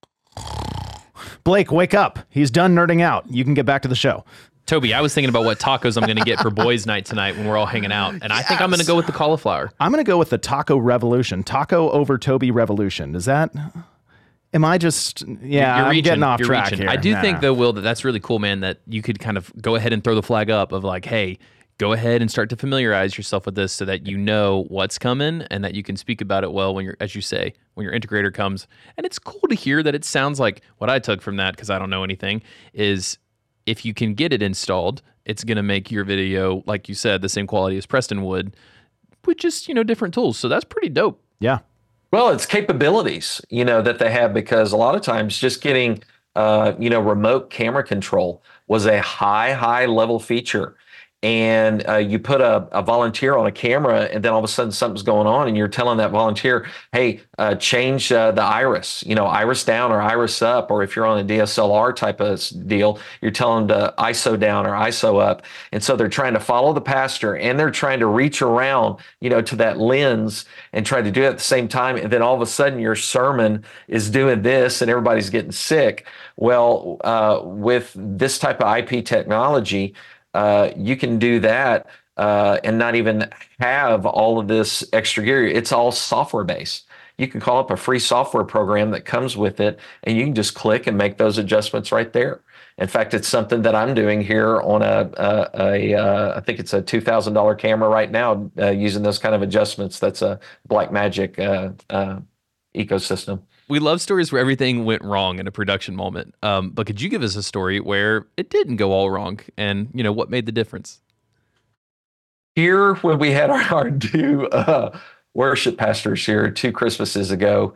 Blake, wake up. He's done nerding out. You can get back to the show. Toby, I was thinking about what tacos I'm going to get for boys' night tonight when we're all hanging out, and I think I'm going to go with the cauliflower. I'm going to go with the taco revolution. Taco over Toby revolution. Is that... Am I just... Yeah, you're I'm getting off track reaching. here. I do think, though, Will, that's really cool, man, that you could kind of go ahead and throw the flag up of like, hey, go ahead and start to familiarize yourself with this so that you know what's coming and that you can speak about it well when you're, as you say, when your integrator comes. And it's cool to hear that it sounds like what I took from that, because I don't know anything, is if you can get it installed, it's going to make your video, like you said, the same quality as Preston would, with just, different tools. So that's pretty dope. Yeah. Well, it's capabilities, that they have, because a lot of times just getting, remote camera control was a high level feature. And you put a volunteer on a camera, and then all of a sudden something's going on, and you're telling that volunteer, hey, change the iris, iris down or iris up. Or if you're on a DSLR type of deal, you're telling them to ISO down or ISO up. And so they're trying to follow the pastor, and they're trying to reach around, to that lens and try to do it at the same time. And then all of a sudden your sermon is doing this and everybody's getting sick. Well, with this type of IP technology, you can do that and not even have all of this extra gear. It's all software based. You can call up a free software program that comes with it, and you can just click and make those adjustments right there. In fact, it's something that I'm doing here on I think it's a $2,000 camera right now, using those kind of adjustments. That's a Blackmagic ecosystem. We love stories where everything went wrong in a production moment. But could you give us a story where it didn't go all wrong, and what made the difference? Here, when we had our two worship pastors here 2 Christmases ago,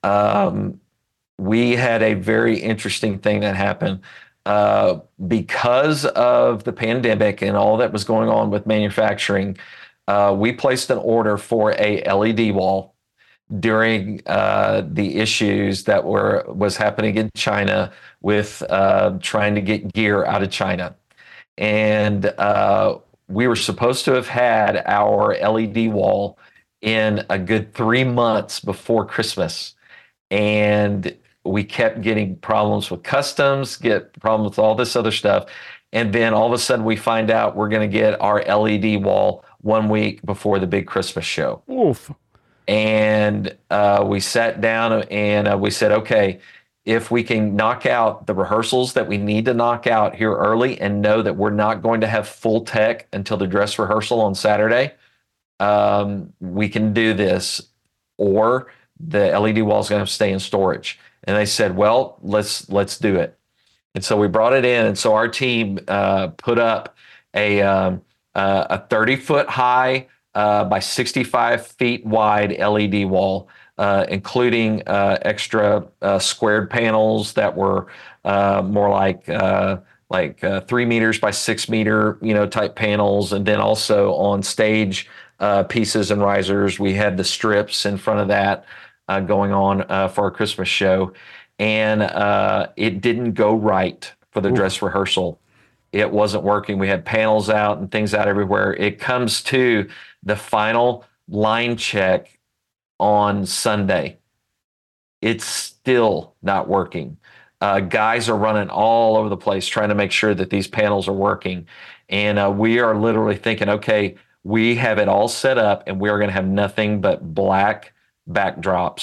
we had a very interesting thing that happened. Because of the pandemic and all that was going on with manufacturing, we placed an order for a LED wall during the issues that was happening in China with trying to get gear out of China. And we were supposed to have had our LED wall in a good 3 months before Christmas. And we kept getting problems with customs, get problems with all this other stuff. And then all of a sudden we find out we're going to get our LED wall 1 week before the big Christmas show. Oof. And we sat down and we said, okay, if we can knock out the rehearsals that we need to knock out here early and know that we're not going to have full tech until the dress rehearsal on Saturday, we can do this, or the LED wall is going to stay in storage. And they said, well, let's do it. And so we brought it in. And so our team put up a 30-foot high by 65 feet wide LED wall, including extra squared panels that were more like 3 meters by 6 meter, type panels. And then also on stage pieces and risers, we had the strips in front of that going on for our Christmas show. And it didn't go right for the dress rehearsal. It wasn't working. We had panels out and things out everywhere. It comes to the final line check on Sunday. It's still not working. Guys are running all over the place trying to make sure that these panels are working. And we are literally thinking, okay, we have it all set up and we are going to have nothing but black backdrops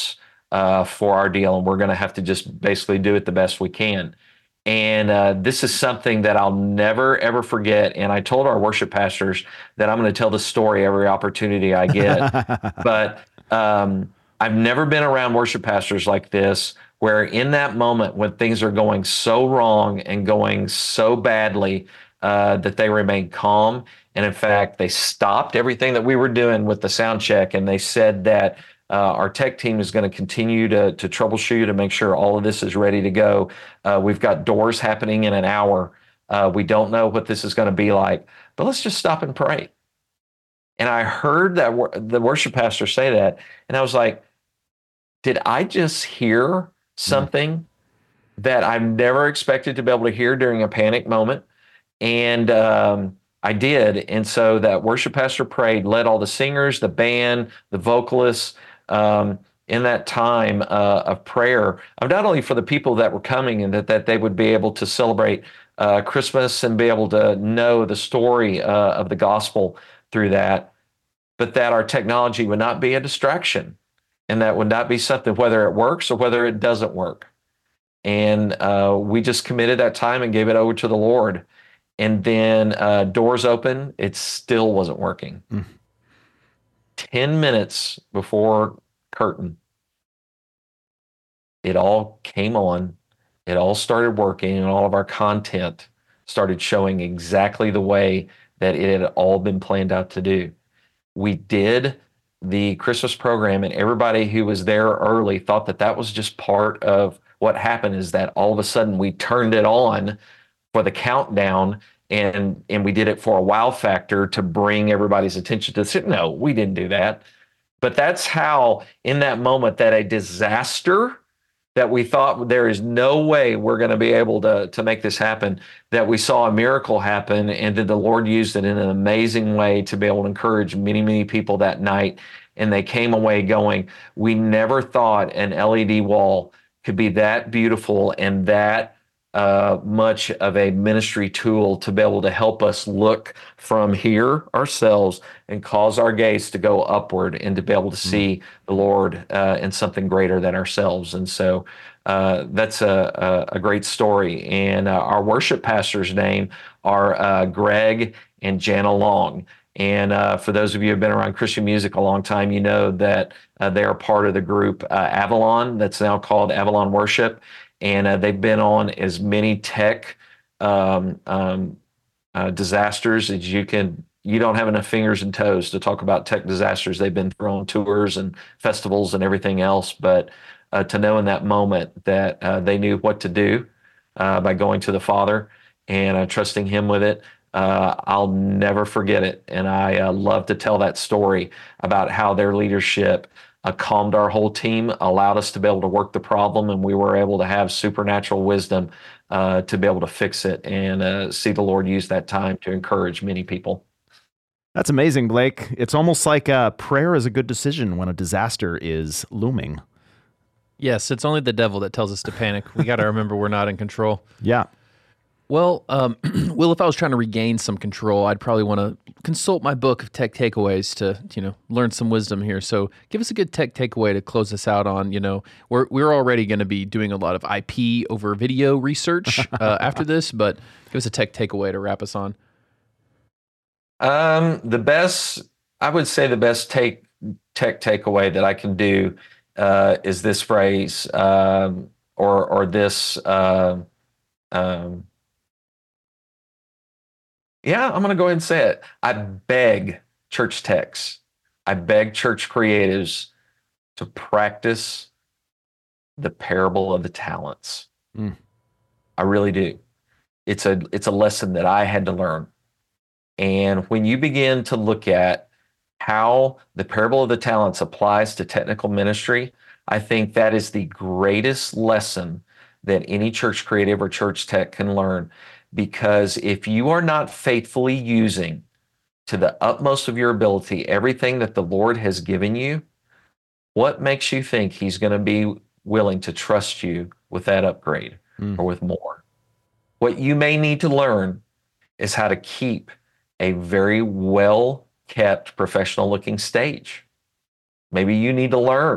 for our deal, and we're going to have to just basically do it the best we can. And this is something that I'll never, ever forget. And I told our worship pastors that I'm going to tell the story every opportunity I get. But I've never been around worship pastors like this, where in that moment when things are going so wrong and going so badly, that they remained calm. And in fact, they stopped everything that we were doing with the sound check. And they said that our tech team is going to continue to troubleshoot and make sure all of this is ready to go. We've got doors happening in an hour. We don't know what this is going to be like, but let's just stop and pray. And I heard that the worship pastor say that, and I was like, did I just hear something that I've never expected to be able to hear during a panic moment? And I did. And so that worship pastor prayed, led all the singers, the band, the vocalists, in that time of prayer, not only for the people that were coming and that they would be able to celebrate Christmas and be able to know the story of the gospel through that, but that our technology would not be a distraction, and that would not be something, whether it works or whether it doesn't work. And we just committed that time and gave it over to the Lord. And then doors open, it still wasn't working. 10 minutes before curtain, it all came on. It all started working, and all of our content started showing exactly the way that it had all been planned out to do. We did the Christmas program, and everybody who was there early thought that that was just part of what happened, is that all of a sudden we turned it on for the countdown, and we did it for a wow factor to bring everybody's attention to it. No, we didn't do that. But that's how, in that moment, that a disaster that we thought there is no way we're going to be able to make this happen, that we saw a miracle happen, and that the Lord used it in an amazing way to be able to encourage many, many people that night. And they came away going, we never thought an LED wall could be that beautiful and that much of a ministry tool to be able to help us look from here ourselves and cause our gaze to go upward and to be able to see the Lord in something greater than ourselves. And so that's a great story. And our worship pastors' name are Greg and Jana Long. And for those of you who have been around Christian music a long time, you know that they are part of the group Avalon, that's now called Avalon Worship. And they've been on as many tech disasters as you don't have enough fingers and toes to talk about tech disasters. They've been through on tours and festivals and everything else. But to know in that moment that they knew what to do by going to the Father and trusting Him with it, I'll never forget it. And I love to tell that story about how their leadership calmed our whole team, allowed us to be able to work the problem, and we were able to have supernatural wisdom to be able to fix it and see the Lord use that time to encourage many people. That's amazing, Blake. It's almost like prayer is a good decision when a disaster is looming. Yes, it's only the devil that tells us to panic. We got to remember we're not in control. Yeah. Well, Will, if I was trying to regain some control, I'd probably want to consult my book of tech takeaways to, learn some wisdom here. So give us a good tech takeaway to close us out on. We're already going to be doing a lot of IP over video research after this, but give us a tech takeaway to wrap us on. I would say the best tech takeaway that I can do is this phrase or this. Yeah, I'm going to go ahead and say it. I beg church techs, I beg church creatives to practice the parable of the talents. I really do. It's a lesson that I had to learn. And when you begin to look at how the parable of the talents applies to technical ministry, I think that is the greatest lesson that any church creative or church tech can learn. Because if you are not faithfully using to the utmost of your ability everything that the Lord has given you, what makes you think He's going to be willing to trust you with that upgrade or with more? What you may need to learn is how to keep a very well-kept, professional-looking stage. Maybe you need to learn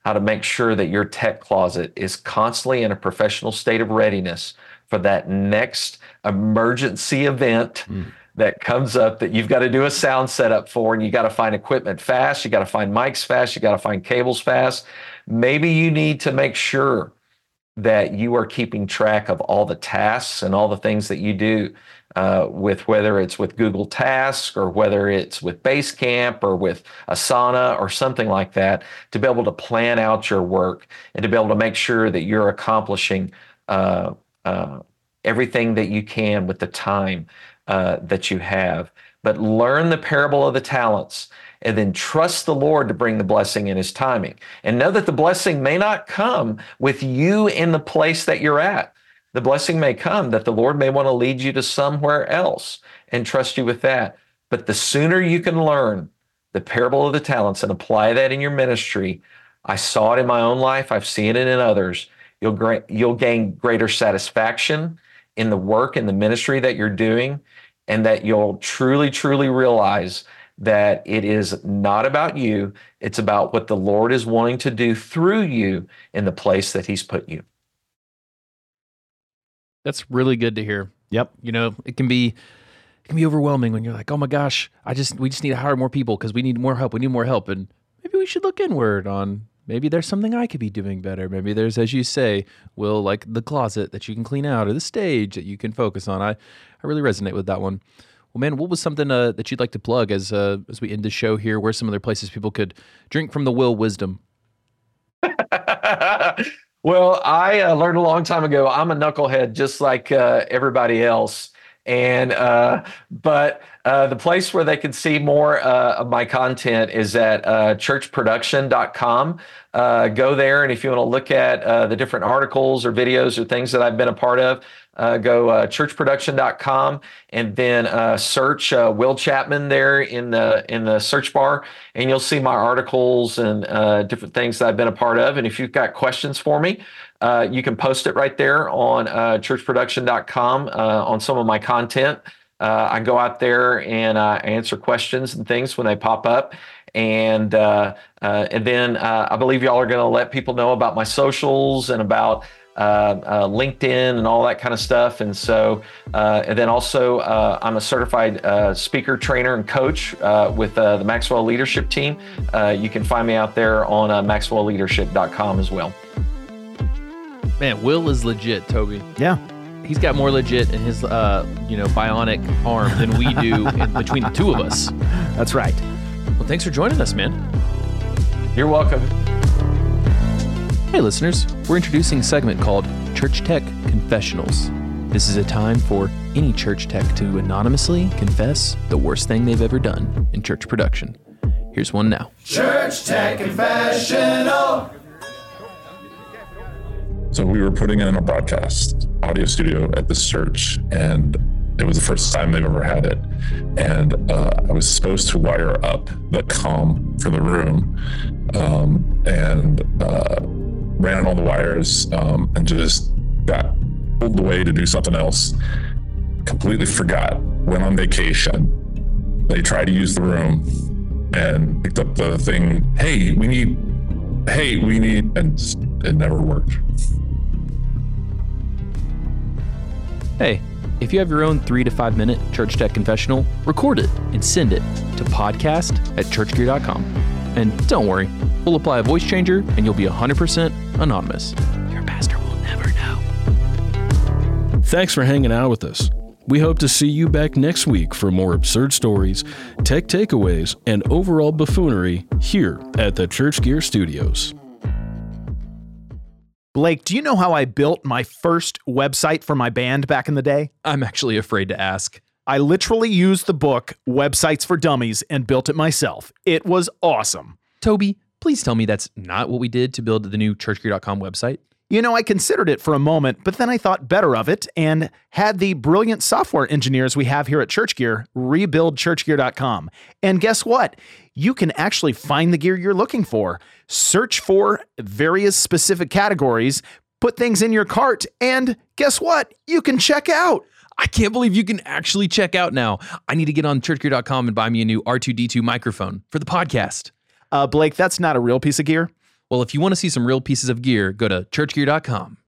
how to make sure that your tech closet is constantly in a professional state of readiness for that next emergency event that comes up that you've got to do a sound setup for, and you got to find equipment fast, you got to find mics fast, you got to find cables fast. Maybe you need to make sure that you are keeping track of all the tasks and all the things that you do with, whether it's with Google Tasks or whether it's with Basecamp or with Asana or something like that, to be able to plan out your work and to be able to make sure that you're accomplishing everything that you can with the time that you have. But learn the parable of the talents and then trust the Lord to bring the blessing in his timing. And know that the blessing may not come with you in the place that you're at. The blessing may come that the Lord may want to lead you to somewhere else and trust you with that. But the sooner you can learn the parable of the talents and apply that in your ministry, I saw it in my own life, I've seen it in others, you'll gain greater satisfaction in the work and the ministry that you're doing, and that you'll truly, truly realize that it is not about you, it's about what the Lord is wanting to do through you in the place that he's put you. That's really good to hear. Yep. You know, it can be overwhelming when you're like, oh my gosh, we just need to hire more people because we need more help. We need more help. And maybe we should look inward on maybe there's something I could be doing better. Maybe there's, as you say, Will, like the closet that you can clean out or the stage that you can focus on. I really resonate with that one. Well, man, what was something that you'd like to plug as we end the show here? Where's some other places people could drink from the Will wisdom? Well, I learned a long time ago, I'm a knucklehead just like everybody else. And but the place where they can see more of my content is at churchproduction.com. Go there, and if you want to look at the different articles or videos or things that I've been a part of, go churchproduction.com and then search Will Chapman there in the search bar, and you'll see my articles and different things that I've been a part of. And if you've got questions for me, you can post it right there on churchproduction.com on some of my content. I go out there and answer questions and things when they pop up. And then I believe y'all are going to let people know about my socials and about LinkedIn and all that kind of stuff. And so, and then also I'm a certified speaker, trainer, and coach with the Maxwell Leadership Team. You can find me out there on maxwellleadership.com as well. Man, Will is legit, Toby. Yeah. He's got more legit in his, bionic arm than we do between the two of us. That's right. Well, thanks for joining us, man. You're welcome. Hey, listeners. We're introducing a segment called Church Tech Confessionals. This is a time for any church tech to anonymously confess the worst thing they've ever done in church production. Here's one now. Church Tech Confessional. So we were putting in a broadcast audio studio at this church, and it was the first time they've ever had it. And I was supposed to wire up the comm for the room, and ran all the wires, and just got pulled away to do something else. Completely forgot. Went on vacation. They tried to use the room and picked up the thing. Hey, we need, and it never worked. Hey, if you have your own 3 to 5 minute church tech confessional, record it and send it to podcast@churchgear.com. And don't worry, we'll apply a voice changer and you'll be 100% anonymous. Your pastor will never know. Thanks for hanging out with us. We hope to see you back next week for more absurd stories, tech takeaways, and overall buffoonery here at the Church Gear Studios. Blake, do you know how I built my first website for my band back in the day? I'm actually afraid to ask. I literally used the book Websites for Dummies and built it myself. It was awesome. Toby, please tell me that's not what we did to build the new churchgear.com website. You know, I considered it for a moment, but then I thought better of it and had the brilliant software engineers we have here at Church Gear rebuild churchgear.com. And guess what? You can actually find the gear you're looking for, search for various specific categories, put things in your cart, and guess what? You can check out. I can't believe you can actually check out now. I need to get on churchgear.com and buy me a new R2D2 microphone for the podcast. Blake, that's not a real piece of gear. Well, if you want to see some real pieces of gear, go to churchgear.com.